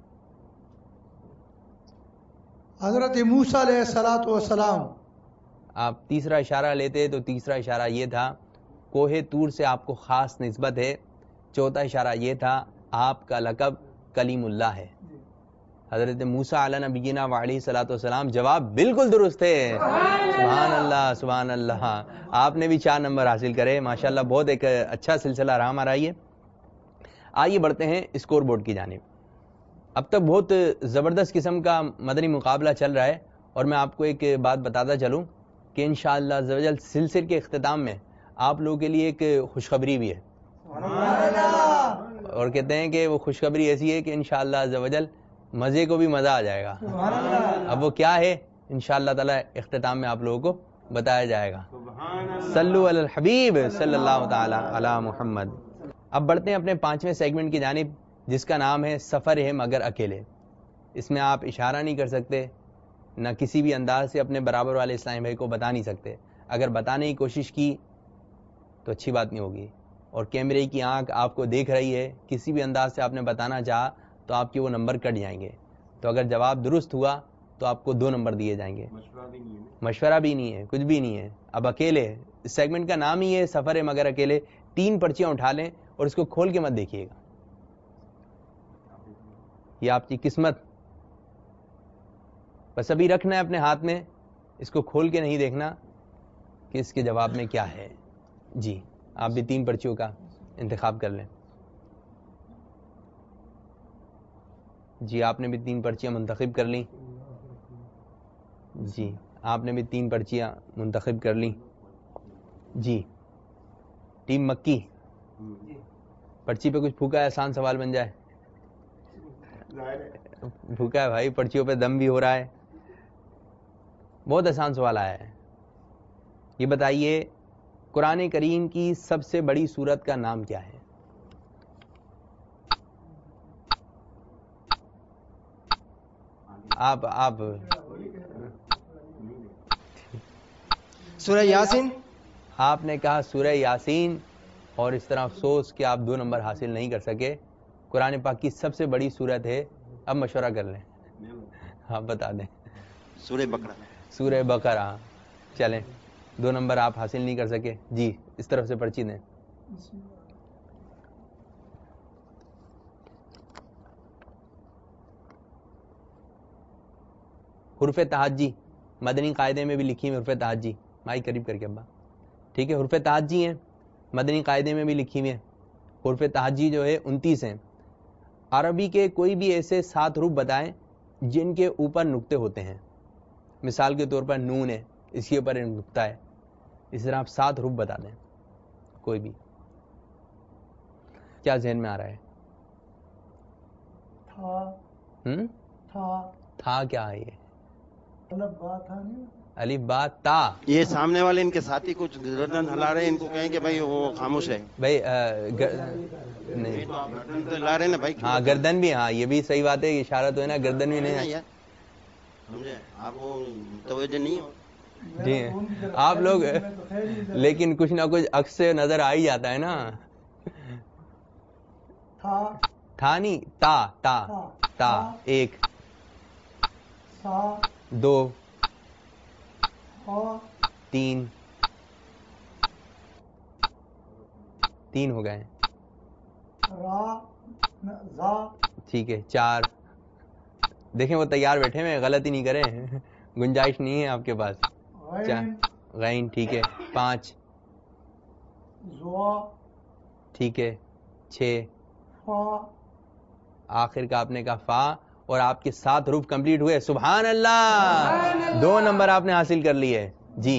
حضرت موسیٰ علیہ الصلوۃ والسلام. آپ تیسرا اشارہ لیتے تو تیسرا اشارہ یہ تھا, کوہ طور سے آپ کو خاص نسبت ہے. چوتھا اشارہ یہ تھا, آپ کا لقب کلیم اللہ ہے. حضرت موسیٰ علیہ نبینا وعلیہ الصلوۃ والسلام. جواب بالکل درست ہے. سبحان اللہ سبحان اللہ. آپ نے بھی 4 نمبر حاصل کرے. ماشاءاللہ بہت ایک اچھا سلسلہ رہا ہمارا. آئیے بڑھتے ہیں اسکور بورڈ کی جانب. اب تک بہت زبردست قسم کا مدنی مقابلہ چل رہا ہے, اور میں آپ کو ایک بات بتاتا چلوں کہ انشاءاللہ عز و جل سلسلے کے اختتام میں آپ لوگوں کے لیے ایک خوشخبری بھی ہے. اور کہتے ہیں کہ وہ خوشخبری ایسی ہے کہ انشاءاللہ عز و جل مزے کو بھی مزہ آ جائے گا. اب وہ کیا ہے انشاءاللہ تعالی اختتام میں آپ لوگوں کو بتایا جائے گا. صلو علی الحبیب صلی اللہ تعالی علی محمد. اب بڑھتے ہیں اپنے 5ویں سیگمنٹ کی جانب, جس کا نام ہے سفر ہے مگر اکیلے. اس میں آپ اشارہ نہیں کر سکتے, نہ کسی بھی انداز سے اپنے برابر والے اسلامی بھائی کو بتا نہیں سکتے. اگر بتانے کی کوشش کی تو اچھی بات نہیں ہوگی, اور کیمرے کی آنکھ آپ کو دیکھ رہی ہے, کسی بھی انداز سے آپ نے بتانا چاہا تو آپ کے وہ نمبر کٹ جائیں گے. تو اگر جواب درست ہوا تو آپ کو 2 نمبر دیے جائیں گے. مشورہ بھی نہیں ہے, کچھ بھی نہیں ہے. اب اکیلے, اس سیگمنٹ کا نام ہی ہے سفر ہے مگر اکیلے. 3 پرچیاں اٹھا لیں اور اس کو کھول کے مت دیکھیے گا, یہ آپ کی قسمت. بس ابھی رکھنا ہے اپنے ہاتھ میں, اس کو کھول کے نہیں دیکھنا کہ اس کے جواب میں کیا ہے. جی آپ بھی 3 پرچیوں کا انتخاب کر لیں. جی آپ نے بھی 3 پرچیاں منتخب کر لیں. جی آپ نے بھی 3 پرچیاں منتخب کر لیں. جی ٹیم مکی, پرچی پہ کچھ پھونکا ہے, آسان سوال بن جائے. پھونکا ہے بھائی, پرچیوں پہ دم بھی ہو رہا ہے. بہت آسان سوال آیا ہے. یہ بتائیے قرآن کریم کی سب سے بڑی سورت کا نام کیا ہے؟ آپ سورہ یاسین. آپ نے کہا سورہ یاسین, اور اس طرح افسوس کہ آپ 2 نمبر حاصل نہیں کر سکے. قرآن پاک کی سب سے بڑی سورت ہے, اب مشورہ کر لیں, آپ بتا دیں. سورہ بقرہ. سورہ بقرہ. چلیں 2 نمبر آپ حاصل نہیں کر سکے. جی اس طرف سے پرچی دیں. حرف تہجی مدنی قاعدے میں بھی لکھی ہوئی. حرف تہجی مائی قریب کر کے ابا, ٹھیک ہے. حرف تہجی ہیں, مدنی قاعدے میں بھی لکھی ہوئی ہیں. حرف تہجی جو ہے 29 ہیں. عربی کے کوئی بھی ایسے 7 حروف بتائیں جن کے اوپر نقطے ہوتے ہیں. مثال کے طور پر نون ہے, اس کے اوپر ایک نقطہ ہے. اس طرح آپ 7 حروف بتا دیں کوئی بھی. کیا ذہن میں آ رہا ہے؟ تھا کیا ہے یہ؟ الف با تا. یہ سامنے والے ان کے ساتھی کچھ گردن ہلا رہے ہیں, ان کو کہیں کہ بھائی وہ خاموش رہے. بھائی نہیں گردن ہلا رہے ہیں نا بھائی. ہاں گردن بھی, ہاں یہ بھی صحیح بات ہے. اشارہ تو ہے نا, گردن بھی نہیں ہے. سمجھے آپ کو توجہ نہیں ہو. جی آپ لوگ, لیکن کچھ نہ کچھ عکس سے نظر آ ہی جاتا ہے نا. تھا نہیں، تا تا تا، 1 2 3 3 ہو گئے، ٹھیک ہے 4. دیکھیں وہ تیار بیٹھے میں، غلطی نہیں کریں، گنجائش نہیں ہے آپ کے پاس. غین ٹھیک ہے 5 ٹھیک ہے 6. آخر کا آپ نے کہا فا، اور آپ کے 7 حروف کمپلیٹ ہوئے. سبحان اللہ، 2 نمبر آپ نے حاصل کر لیے. جی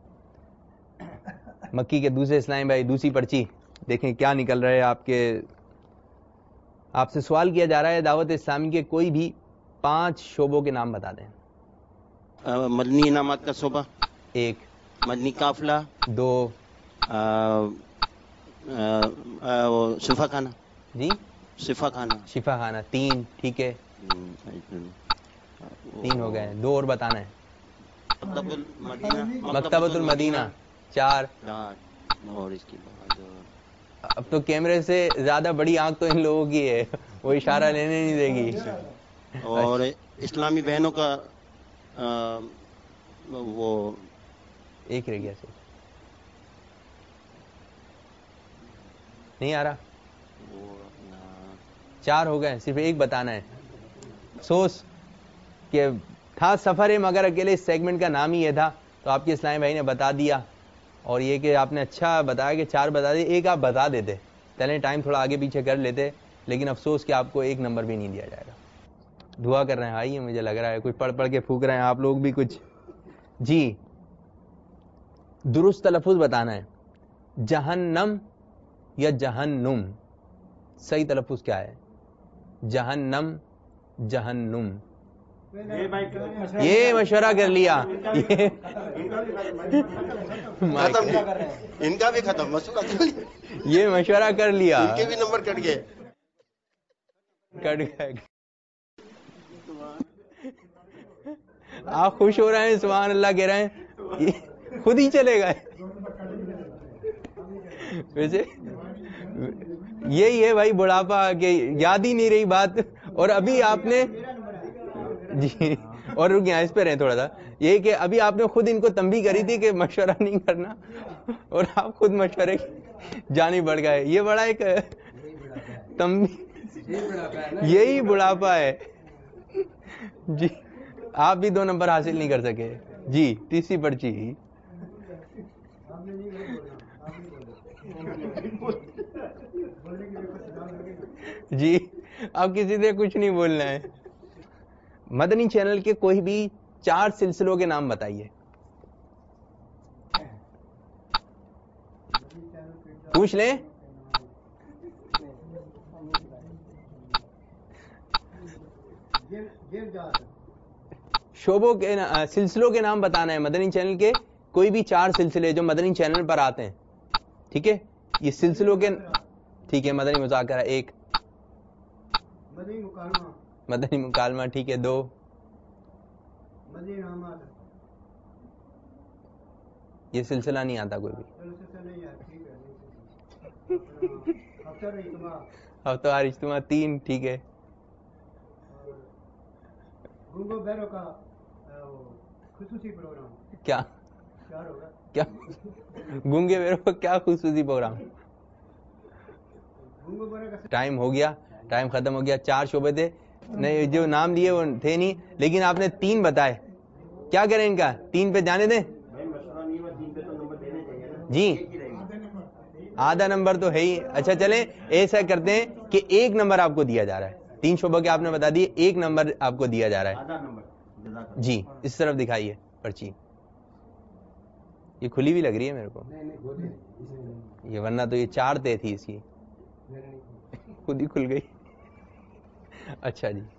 مکی کے دوسرے اسلام بھائی، دوسری پرچی دیکھیں کیا نکل رہا ہے آپ کے. آپ سے سوال کیا جا رہا ہے دعوت اسلامی کے کوئی بھی 5 شعبوں کے نام بتا دیں. مدنی انعامات کا صوبہ 1 مدنی قافلہ 2 شفا خانہ جی شفا خانہ شفا خانہ 3 ٹھیک ہے 3 ہو گئے. 2 اور بتانا ہے. مکتبۃ المدینہ 4. اور اس کے بعد اب تو کیمرے سے زیادہ بڑی آنکھ تو ان لوگوں کی ہے، وہ اشارہ لینے نہیں دے گی. اور اسلامی بہنوں کا وہ 1 رہ گیا، صرف نہیں آ رہا. 4 ہو گئے، صرف 1 بتانا ہے. افسوس کہ تھا سفر ہے مگر اکیلے اس سیگمنٹ کا نام ہی یہ تھا، تو آپ کے اسلامی بھائی نے بتا دیا. اور یہ کہ آپ نے اچھا بتایا کہ 4 بتا دیے، 1 آپ بتا دیتے، پہلے ٹائم تھوڑا آگے پیچھے کر لیتے، لیکن افسوس کہ آپ کو 1 نمبر بھی نہیں دیا جائے گا. دعا کر رہے ہیں آئیے، مجھے لگ رہا ہے کچھ پڑھ کے پھونک رہے ہیں آپ لوگ بھی کچھ. جی درست تلفظ بتانا ہے، جہنم یا جہنم، صحیح تلفظ کیا ہے؟ جہنم جہنم. یہ مشورہ کر لیا، ان کا بھی ختم، یہ مشورہ کر لیا، ان کے بھی نمبر کٹ گئے. آپ خوش ہو رہے ہیں، سبحان اللہ کہہ رہے ہیں، خود ہی چلے گئے. ویسے یہی ہے بھائی بڑھاپا، کہ یاد ہی نہیں رہی بات. اور ابھی آپ نے جی اور رک اس پہ رہے تھوڑا سا، یہ کہ ابھی آپ نے خود ان کو تنبیہ کری تھی کہ مشورہ نہیں کرنا، اور آپ خود مشورے جانی بڑھ گئے. یہ بڑا ایک تنبیہ، یہی بڑھاپا ہے. جی آپ بھی 2 نمبر حاصل نہیں کر سکے. جی تیسری پرچی. جی اب کسی سے کچھ نہیں بولنا ہے. مدنی چینل کے کوئی بھی 4 سلسلوں کے نام بتائیے. پوچھ لیں. شعبوں کے سلسلوں کے نام بتانا ہے. مدنی چینل کے کوئی بھی 4 سلسلے جو مدنی چینل پر آتے ہیں، ٹھیک ہے. یہ سلسلوں کے ٹھیک ہے. مدنی مذاکرہ 1، مدنی مکالمہ ٹھیک ہے 2، یہ سلسلہ نہیں آتا کوئی بھی. ہفتہ وار اجتماع 3 ٹھیک ہے. کیا کیا گونگے بیرو کا کیا خصوصی پروگرام؟ ٹائم ہو گیا، ٹائم ختم ہو گیا. 4 شعبے تھے، نہیں جو نام لیے وہ تھے نہیں، لیکن آپ نے 3 بتائے. کیا کریں ان کا 3 پہ جانے دیں؟ جی آدھا نمبر تو ہے ہی. اچھا چلیں ایسا کرتے ہیں کہ 1 نمبر آپ کو دیا جا رہا ہے. 3 شعبہ کے آپ نے بتا دیے، 1 نمبر آپ کو دیا جا رہا ہے. جی اس طرف دکھائیے پرچی. یہ کھلی بھی لگ رہی ہے میرے کو، یہ ورنہ تو یہ 4 تے تھی اس کی، خود ہی کھل گئی. اچھا جی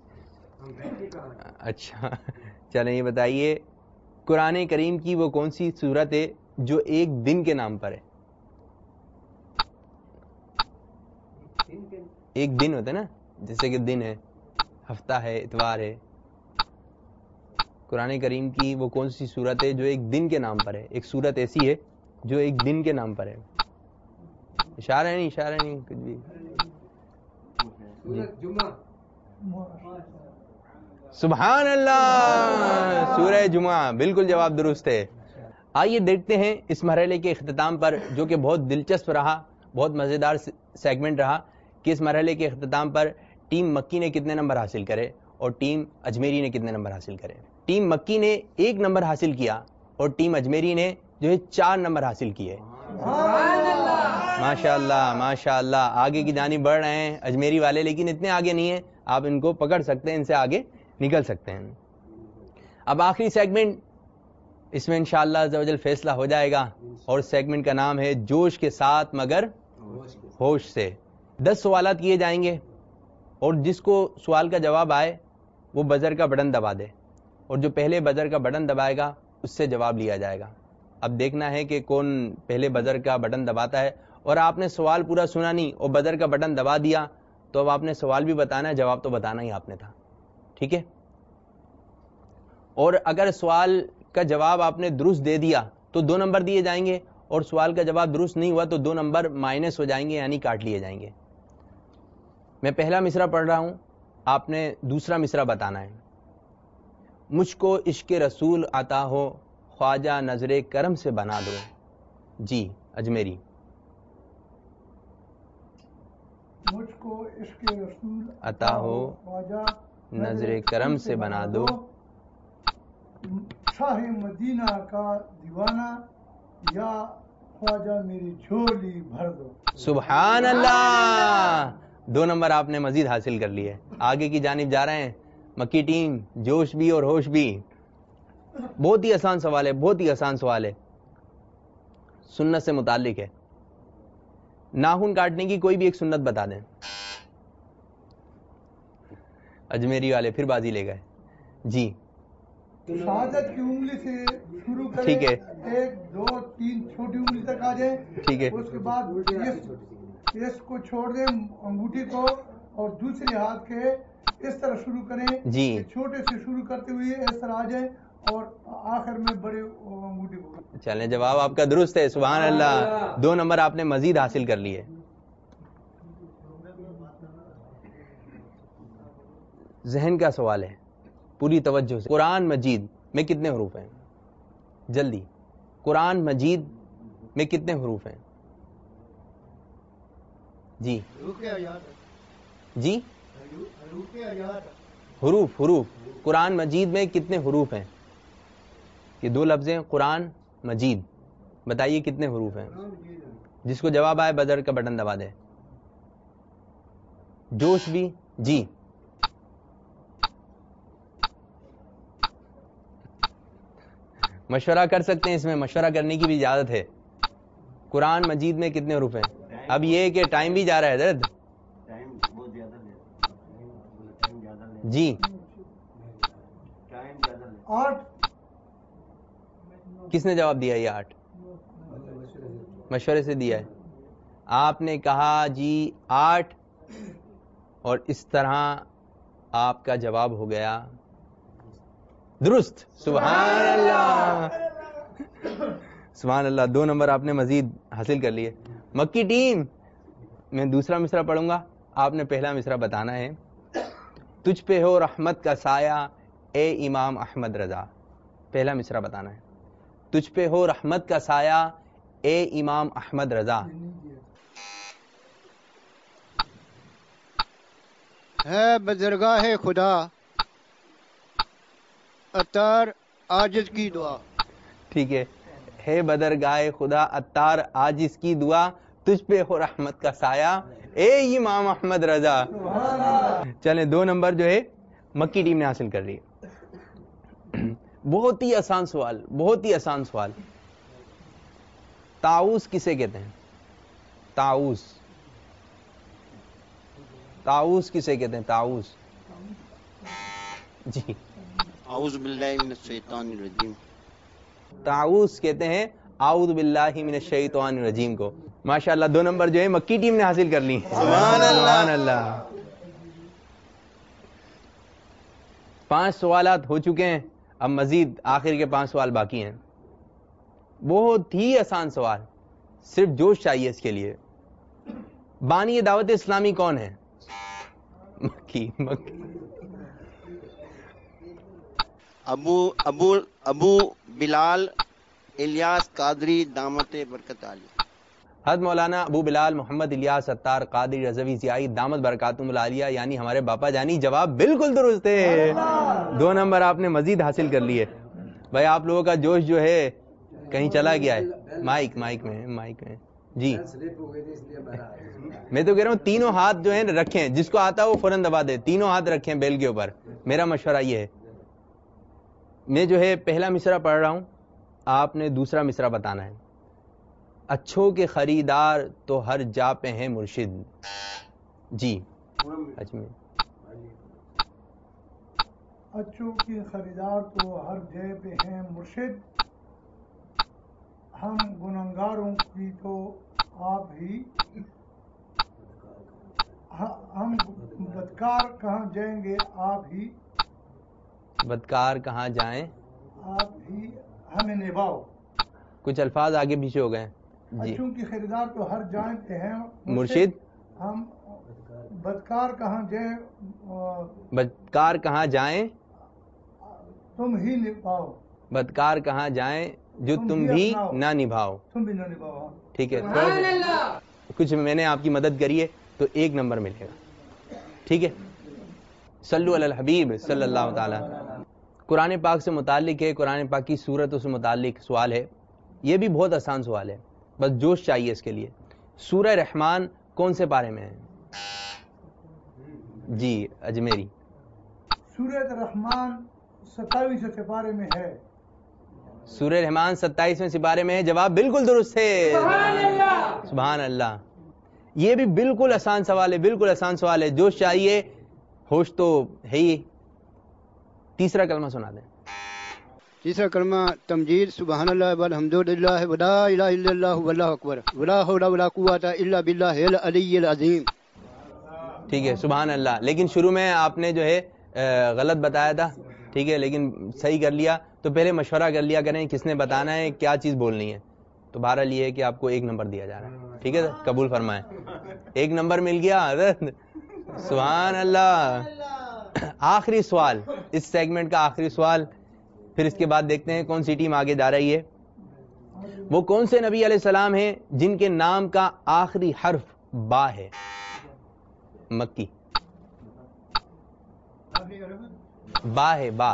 اچھا چلیں یہ بتائیے قرآن کریم کی وہ کون سی سورت ہے جو ایک دن کے نام پر ہے؟ ایک دن ہوتا ہے نا، جیسے کہ دن ہے، ہفتہ ہے، اتوار ہے. قرآن کریم کی وہ کون سی سورت ہے جو ایک دن کے نام پر ہے؟ ایک سورت ایسی ہے جو ایک دن کے نام پر ہے. اشارہ نہیں کچھ بھی. سبحان اللہ، سورہ جمعہ، بالکل جواب درست ہے۔ آئیے دیکھتے ہیں اس مرحلے کے اختتام پر، جو کہ بہت دلچسپ رہا، بہت مزیدار سیگمنٹ رہا، کہ اس مرحلے کے اختتام پر ٹیم مکی نے کتنے نمبر حاصل کرے اور ٹیم اجمیری نے کتنے نمبر حاصل کرے۔ ٹیم مکی نے 1 نمبر حاصل کیا اور ٹیم اجمیری نے جو ہے 4 نمبر حاصل کیے۔ ماشاء اللہ ماشاء اللہ، آگے کی جانب بڑھ رہے ہیں اجمیری والے، لیکن اتنے آگے نہیں ہیں، آپ ان کو پکڑ سکتے ہیں، ان سے آگے نکل سکتے ہیں۔ اب آخری سیگمنٹ، اس میں انشاءاللہ عز و جل فیصلہ ہو جائے گا، اور سیگمنٹ کا نام ہے جوش کے ساتھ مگر ہوش سے۔ 10 سوالات کیے جائیں گے، اور جس کو سوال کا جواب آئے وہ بزر کا بٹن دبا دے، اور جو پہلے بزر کا بٹن دبائے گا اس سے جواب لیا جائے گا۔ اب دیکھنا ہے کہ کون پہلے بزر کا بٹن دباتا ہے، اور آپ نے سوال پورا سنا نہیں اور بزر کا بٹن دبا دیا تو اب آپ نے سوال بھی بتانا ہے، جواب تو بتانا ہی آپ نے تھا، ٹھیک ہے؟ اور اگر سوال کا جواب آپ نے درست دے دیا تو 2 نمبر دیے جائیں گے، اور سوال کا جواب درست نہیں ہوا تو 2 نمبر مائنس ہو جائیں گے، یعنی کاٹ لیے جائیں گے۔ میں پہلا مصرع پڑھ رہا ہوں، آپ نے دوسرا مصرع بتانا ہے۔ مجھ کو عشق رسول عطا ہو، خواجہ نظر کرم سے بنا دو۔ جی اجمیری۔ مجھ کو عشق رسول عطا ہو، خواجہ نظر کرم سے بنا دو، شاہ مدینہ کا دیوانہ، یا خواجہ میری جھولی بھر دو۔ سبحان اللہ، 2 نمبر آپ نے مزید حاصل کر لیے۔ آگے کی جانب جا رہے ہیں مکی ٹیم، جوش بھی اور ہوش بھی۔ بہت ہی آسان سوال ہے، بہت ہی آسان سوال ہے، سنت سے متعلق ہے۔ ناخن کاٹنے کی کوئی بھی ایک سنت بتا دیں۔ اجمیری والے پھر بازی لے گئے۔ جی شہادت کی انگلی سے شروع کریں، ٹھیک ہے، 1 2 3 چھوٹی انگلی تک آ جائیں، ٹھیک ہے، اس کے بعد اس کو چھوڑ دیں انگوٹھی کو، اور دوسرے ہاتھ کے اس طرح شروع کریں جی کہ چھوٹے سے شروع کرتے ہوئے اس طرح آ جائیں، اور آخر میں بڑے انگوٹھی کو۔ چلیں، جواب آپ کا درست ہے، سبحان اللہ، 2 نمبر آپ نے مزید حاصل کر لیے۔ ذہن کا سوال ہے، پوری توجہ سے۔ قرآن مجید میں کتنے حروف ہیں؟ جلدی، قرآن مجید میں کتنے حروف ہیں؟ جی جی، حروف، قرآن مجید میں کتنے حروف ہیں؟ یہ 2 لفظ ہیں، قرآن مجید، بتائیے کتنے حروف ہیں؟ جس کو جواب آئے بزر کا بٹن دبا دے۔ جوش بھی، جی مشورہ کر سکتے ہیں، اس میں مشورہ کرنے کی بھی اجازت ہے۔ قرآن مجید میں کتنے حروف ہیں؟ اب یہ کہ ٹائم بھی جا رہا ہے درد، جی 8۔ کس نے جواب دیا؟ یہ 8 مشورے سے دیا ہے۔ آپ نے کہا جی 8، اور اس طرح آپ کا جواب ہو گیا درست۔ سبحان اللہ، سبحان اللہ، 2 نمبر آپ نے مزید حاصل کر لیے۔ مکی ٹیم، میں دوسرا مصرع پڑھوں گا، آپ نے پہلا مصرع بتانا ہے۔ تجھ پہ ہو رحمت کا سایہ اے امام احمد رضا، پہلا مصرع بتانا ہے۔ تجھ پہ ہو رحمت کا سایہ اے امام احمد رضا۔ ہے بزرگاہ خدا اتار عاجز کی دعا۔ ٹھیک ہے بدرگاہ خدا اتار عاجز کی دعا، تجھ پہ ہو رحمت کا سایہ اے امام احمد رضا۔ چلیں، 2 نمبر جو ہے مکی ٹیم نے حاصل کر لی۔ بہت ہی آسان سوال، بہت ہی آسان سوال۔ طاؤس کسے کہتے ہیں؟ طاؤس، طاؤس کسے کہتے ہیں؟ طاؤس، جی اعوذ باللہ من الشیطان الرجیم۔ طاؤس کہتے ہیں اعوذ باللہ من الشیطان الرجیم کو۔ ماشاءاللہ، 2 نمبر جو ہے مکی ٹیم نے حاصل کر لی۔ سبحان اللہ۔ 5 سوالات ہو چکے ہیں، اب مزید آخر کے 5 سوال باقی ہیں۔ بہت ہی آسان سوال، صرف جوش چاہیے اس کے لیے۔ بانی دعوت اسلامی کون ہے؟ مکی مکی ابو بلال الیاس قادری دامت برکت عالی. حضرت مولانا ابو بلال محمد الیاس ستار قادری رضوی ضیائی دامت برکاتہم العالیہ یعنی ہمارے باپا جانی. جواب بالکل درست ہے. 2 نمبر آپ نے مزید حاصل کر لیے. بھائی آپ لوگوں کا جوش جو ہے کہیں چلا گیا ہے. مائک میں جی میں تو کہہ رہا ہوں تینوں ہاتھ جو ہیں رکھیں, جس کو آتا ہے وہ فوراً دبا دے. تینوں ہاتھ رکھیں بیل کے اوپر. میرا مشورہ یہ ہے, میں جو ہے پہلا مصرع پڑھ رہا ہوں, آپ نے دوسرا مصرع بتانا ہے. اچھوں کے خریدار تو ہر جا پہ ہیں مرشد. جی اچھوں کی خریدار تو ہر جگہ پہ ہیں مرشد, ہم گنہگاروں کی تو آپ ہی, ہم بدکار کہاں جائیں گے آپ ہی, بدکار کہاں جائیں آپ ہی ہمیں نبھاؤ. کچھ الفاظ آگے پیچھے ہو گئے. جی اچھوں کی خریدار تو ہر جائیں پہ ہیں مرشد, ہم بدکار کہاں جائیں, بدکار کہاں جائیں تم ہی نبھاؤ, بدکار کہاں جائیں جو تم بھی نہ نبھاؤ. تم بھی نہ نبھاؤ. ٹھیک ہے, کچھ میں نے آپ کی مدد کری ہے تو 1 نمبر ملے گا. ٹھیک ہے, صلو علی الحبیب صلی اللہ تعالی. قرآن پاک سے متعلق ہے, قرآن پاک کی سورتوں سے متعلق سوال ہے. یہ بھی بہت آسان سوال ہے, بس جوش چاہیے اس کے لیے. سورہ رحمان کون سے پارے میں ہے؟ جی اجمیری. سورہ رحمان 27 سپارے میں ہے. سورہ رحمان 27ویں سپارے میں ہے. جواب بالکل درست ہے. سبحان اللہ. یہ بھی بالکل آسان سوال ہے, بالکل آسان سوال ہے. جوش چاہیے, ہوش تو ہے ہی. تیسرا کلمہ سنا دیں. تیسرا کلمہ تمجید سبحان اللہ والحمدللہ ولا الہ الا اللہ واللہ اکبر ولا حول ولا قوت الا باللہ العلی العظیم. ٹھیک ہے, سبحان اللہ. لیکن شروع میں آپ نے جو ہے غلط بتایا تھا. ٹھیک ہے, لیکن صحیح کر لیا. تو پہلے مشورہ کر لیا کریں کس نے بتانا ہے, کیا چیز بولنی ہے. تو بہرحال یہ ہے کہ آپ کو 1 نمبر دیا جا رہا ہے. ٹھیک ہے, قبول فرمائیں. 1 نمبر مل گیا حضرت. سبحان اللہ. آخری سوال, اس سیگمنٹ کا آخری سوال, پھر اس کے بعد دیکھتے ہیں کون سی ٹیم آگے جا رہی ہے. وہ کون سے نبی علیہ السلام ہیں جن کے نام کا آخری حرف با ہے؟ مکی. با ہے, با.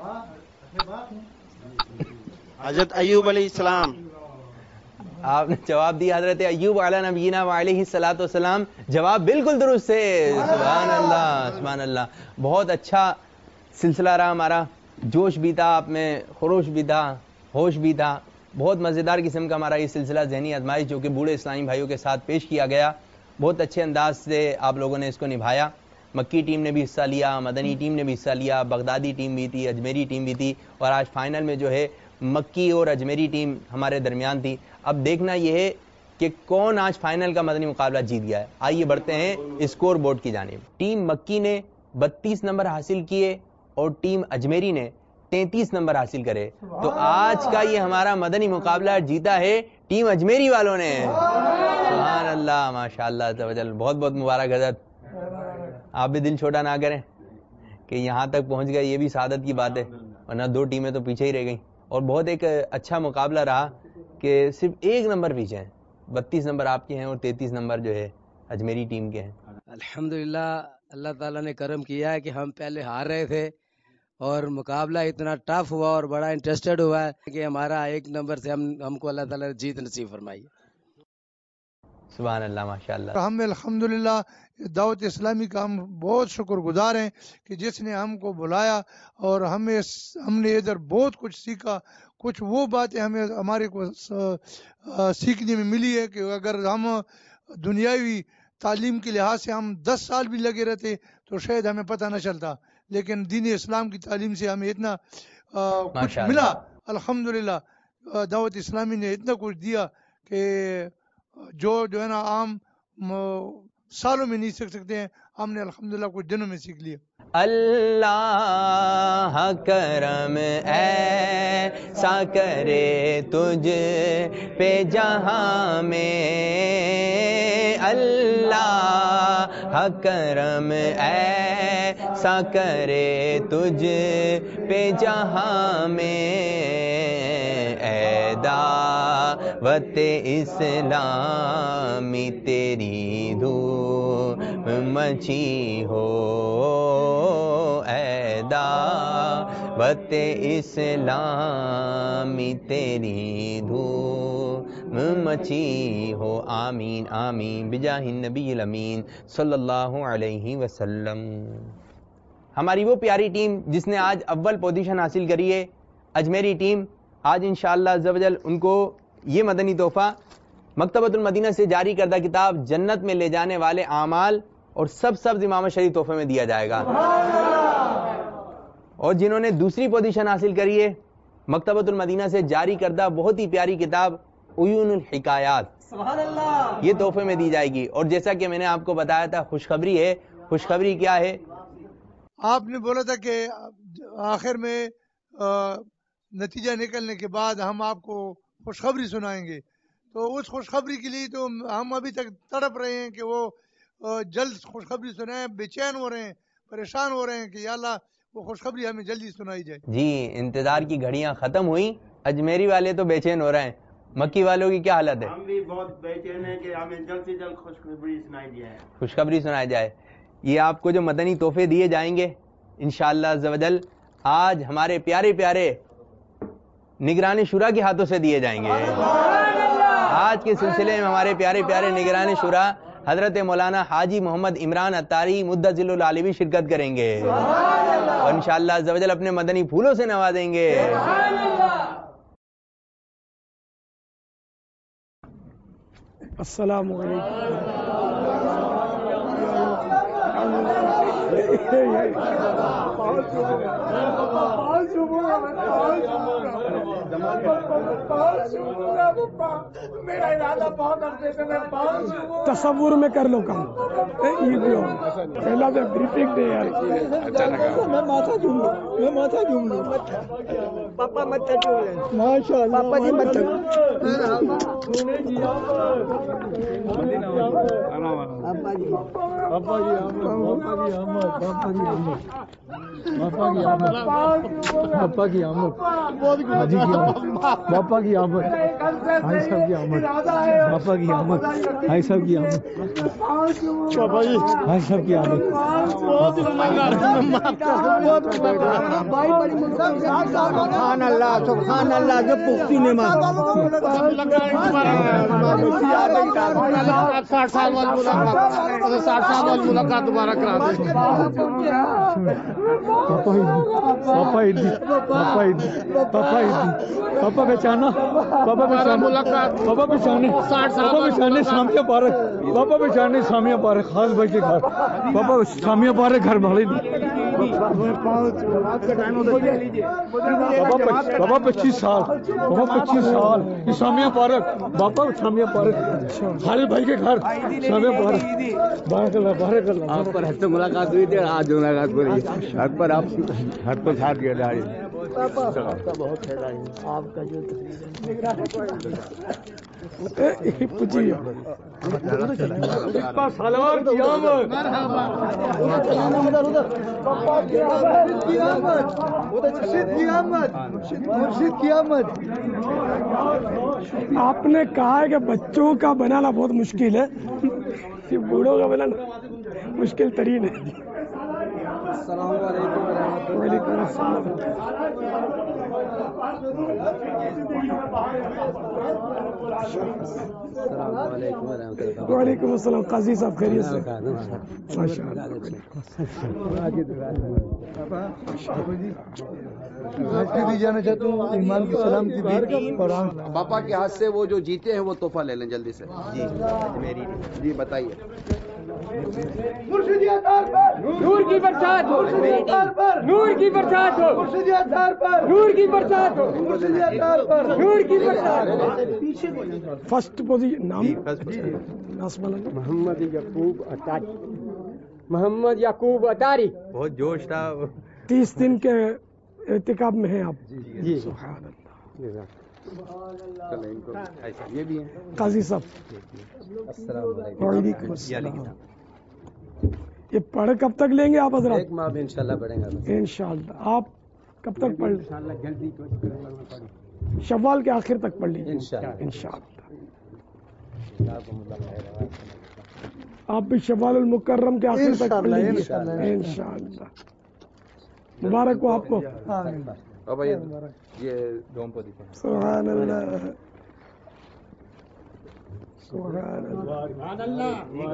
حضرت ایوب علیہ السلام. آپ نے جواب دیا حضرت ایوب علی نبینا وعلیہ الصلوۃ والسلام. جواب بالکل درست ہے. سبحان اللہ, سبحان اللہ. بہت اچھا سلسلہ رہا ہمارا. جوش بھی تھا آپ میں, خروش بھی تھا, ہوش بھی تھا. بہت مزیدار قسم کا ہمارا یہ سلسلہ ذہنی آزمائش جو کہ بوڑھے اسلامی بھائیوں کے ساتھ پیش کیا گیا. بہت اچھے انداز سے آپ لوگوں نے اس کو نبھایا. مکی ٹیم نے بھی حصہ لیا, مدنی ٹیم نے بھی حصہ لیا, بغدادی ٹیم بھی تھی, اجمیری ٹیم بھی تھی, اور آج فائنل میں جو ہے مکی اور اجمیری ٹیم ہمارے درمیان تھی. اب دیکھنا یہ ہے کہ کون آج فائنل کا مدنی مقابلہ جیت گیا ہے. آئیے بڑھتے ہیں اسکور بورڈ کی جانب. ٹیم مکی نے 32 نمبر حاصل کیے اور ٹیم اجمیری نے 33 نمبر حاصل کرے. تو آج کا یہ ہمارا مدنی مقابلہ جیتا ہے ٹیم اجمیری والوں نے. سبحان اللہ, ماشاء اللہ, بہت بہت مبارک حضرت. آپ بھی دل چھوٹا نہ کریں کہ یہاں تک پہنچ گئے, یہ بھی سعادت کی بات ہے, ورنہ 2 ٹیمیں تو پیچھے ہی رہ گئیں. اور بہت ایک اچھا مقابلہ رہا کہ صرف 1 نمبر پیچھے ہیں. 32 نمبر آپ کے ہیں اور 33 نمبر جو ہے اجمیری ٹیم کے ہیں. الحمدللہ اللہ تعالیٰ نے کرم کیا ہے کہ ہم پہلے ہار رہے تھے اور مقابلہ اتنا ٹف ہوا اور بڑا انٹرسٹڈ ہوا ہے کہ ہمارا 1 نمبر سے ہم کو اللہ تعالیٰ نے جیت نصیب فرمائی. سبحان اللہ, ماشاء اللہ. ہم الحمدللہ دعوت اسلامی کا ہم بہت شکر گزار ہیں کہ جس نے ہم کو بلایا اور ہم نے ادھر بہت کچھ سیکھا. کچھ وہ باتیں ہمارے کو سیکھنے میں ملی ہے کہ اگر ہم دنیاوی تعلیم کے لحاظ سے ہم 10 سال بھی لگے رہتے تو شاید ہمیں پتہ نہ چلتا, لیکن دین اسلام کی تعلیم سے ہمیں اتنا کچھ ملا. الحمدللہ دعوت اسلامی نے اتنا کچھ دیا کہ جو ہے نا عام سالوں میں نہیں سیکھ سکتے ہیں. ہم نے الحمدللہ کچھ دنوں میں سیکھ لیا. اللہ کرم ایسا کرے تجھ پہ جہاں میں, اللہ کرم ایسا کرے تجھ پہ جہاں میں، اے دعوت اسلامی تیری دھوم مچی ہو، اے دعوت اسلامی تیری دھوم مچی ہو، آمین آمین بجاہ النبی الامین صلی اللہ علیہ وسلم۔ ہماری وہ پیاری ٹیم جس نے آج اول پوزیشن حاصل کری ہے، اجمیری ٹیم، آج انشاءاللہ عز و جل ان کو یہ مدنی تحفہ مکتبۃ المدینہ سے جاری کردہ کتاب جنت میں لے جانے والے اعمال اور سب امام شریف تحفے میں دیا جائے گا۔ اور جنہوں نے دوسری پوزیشن حاصل کری ہے، مکتبۃ المدینہ سے جاری کردہ بہت ہی پیاری کتاب عیون الحکایات، یہ تحفے میں دی جائے گی۔ اور جیسا کہ میں نے آپ کو بتایا تھا، خوشخبری ہے۔ خوشخبری کیا ہے؟ آپ نے بولا تھا کہ آخر میں نتیجہ نکلنے کے بعد ہم آپ کو خوشخبری سنائیں گے، تو اس خوشخبری کے لیے تو ہم ابھی تک تڑپ رہے ہیں کہ وہ جلد خوشخبری سنائیں، بے چین ہو رہے ہیں، پریشان ہو رہے ہیں کہ یا اللہ وہ خوشخبری ہمیں جلدی سنائی جائے۔ جی، انتظار کی گھڑیاں ختم ہوئیں، اجمیری والے تو بے چین ہو رہے ہیں، مکی والوں کی کیا حالت ہے؟ ہم بھی بہت بے چین ہیں کہ ہمیں جلد سے جلد خوشخبری سنائی جائے۔ خوشخبری سنائی جائے۔ یہ آپ کو جو مدنی تحفے دیے جائیں گے انشاءاللہ عز و جل، آج ہمارے پیارے پیارے نگران شورا کے ہاتھوں سے دیے جائیں گے۔ آج کے سلسلے میں ہمارے پیارے پیارے نگران شورا حضرت مولانا حاجی محمد عمران عطاری مدظل العالمی شرکت کریں گے اور انشاءاللہ عز و جل اپنے مدنی پھولوں سے نوازیں گے۔ السلام علیکم۔ تصور میں کر لو کام پہلا تو بریفنگ دے یار۔ میں ماتھا جھوم لوں پاپا مت ماشاء اللہ پاپا جی مت باپا کی آمد، باپا کی آمد، بھائی صاحب کی آمد، باپا کی آمد، بھائی صاحب کی آمد، بھائی صاحب کی آمد۔ سبحان اللہ سبحان اللہ، جو پختی نعمت 60 سال بعد ملاقات دوبارہ کرا دیں۔ پاپا پہچانا، پاپا پہچانے سامیہ پارک، پاپا پہچانے سامیہ پارک، خاص بھائی کے گھر، پاپا سامیہ پارک گھر بھالے بابا 25 سال، بابا 25 سال سامیہ پارک، بابا سامیہ پارک خالد بھائی کے گھر سامیہ پارک۔ بارک اللہ بارک اللہ۔ آپ پر ہر سے ملاقات ہوئی تھی، آج ملاقات ہو رہی ہے، ہر پر آپ ہر پر ساتھ دیا جائے۔ بہت خیال آپ کا جو آپ نے کہا ہے کہ بچوں کا بنانا بہت مشکل ہے، بوڑھوں کا بنانا مشکل ترین ہے۔ السلام علیکم وعلیکم السلام۔ وعلیکم السلام۔ قاضی صاحب خیریت سے؟ بھی جانا چاہتا ہوں ایمان کی سلام کی باپا کے ہاتھ سے وہ جو جیتے ہیں وہ تحفہ لے لیں جلدی سے۔ جی بتائیے۔ نور کی برسات ہو، نور کی برسات ہو، نور کی برسات ہو، نور کی برسات ہو۔ فرسٹ پوزیشن نام محمد یعقوب اطاری، محمد یعقوب اطاری۔ بہت جوش تھا۔ 30 دن کے ارتکاب میں ہیں آپ؟ جی سبحان اللہ۔ یہ بھی ہیں قاضی صاحب وعلیکم السلام. یہ پڑھ کب تک لیں گے آپ حضرات؟ ایک ماہ میں انشاءاللہ پڑھیں گے انشاءاللہ. آپ کب تک پڑھ لیں؟ شوال کے آخر تک پڑھ لیجیے انشاءاللہ. آپ بھی شوال المکرم کے آخر تک پڑھ لیجیے انشاءاللہ. مبارک ہو آپ کو. یہ دوم پہ سبحان اللہ سبحان اللہ.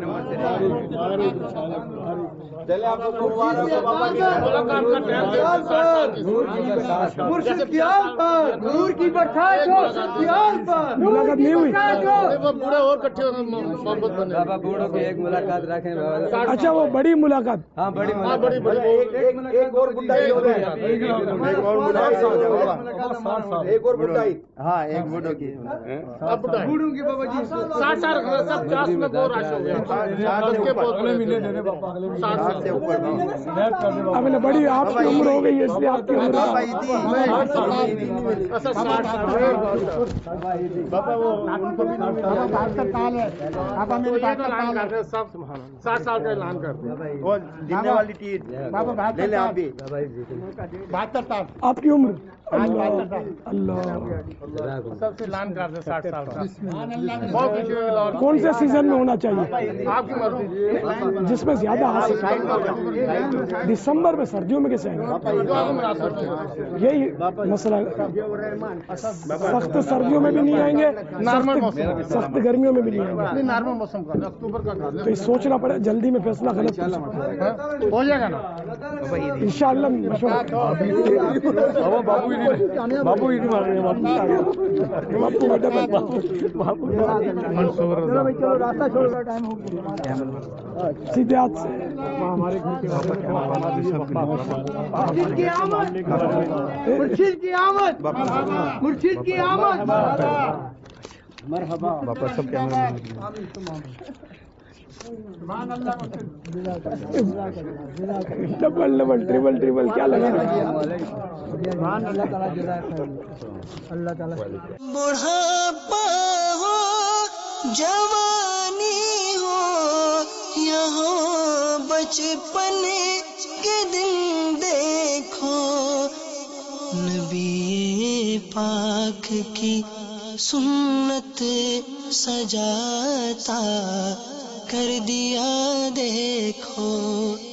نور کی برسات ہو. ملاقات نہیں ہوئی. بوڑھوں کی ایک ملاقات رکھیں. اچھا وہ بڑی ملاقات. ہاں بڑی ایک اور بڑھائی. ہاں ایک بوڑھوں کی بابا جی 60 میں بہت رش ہو گیا. اب بڑی آپ کی عمر ہو گئی ہے اس لیے آپ کی عمر آپ کی عمر اللہ سب سے لان کر دے 60 سال کا. کون سے سیزن میں ہونا چاہیے؟ آپ کی مرضی جس میں زیادہ حاصل. دسمبر میں سردیوں میں کیسے آئیں گے؟ یہی مسئلہ. سخت سردیوں میں بھی نہیں آئیں گے, سخت گرمیوں میں بھی نہیں آئیں گے. نارمل موسم کا اکتوبر کا تو یہ سوچنا پڑے جلدی میں فیصلہ غلط ہو جائے گا نا انشاءاللہ. بابو راستہ چھوڑ کر ٹائم ہو گیا. سیدھے ہاتھ سے مرشد کی آمد مرشد کی آمد. مرحبا باپا سب کے ڈبل ڈبل ٹریبل ٹریبل کیا لگا. اللہ تعالیٰ بڑھاپا ہو جوانی ہو یا ہو بچپن کے دن دیکھو نبی پاک کی سنت سجاتا کر دیا دیکھو.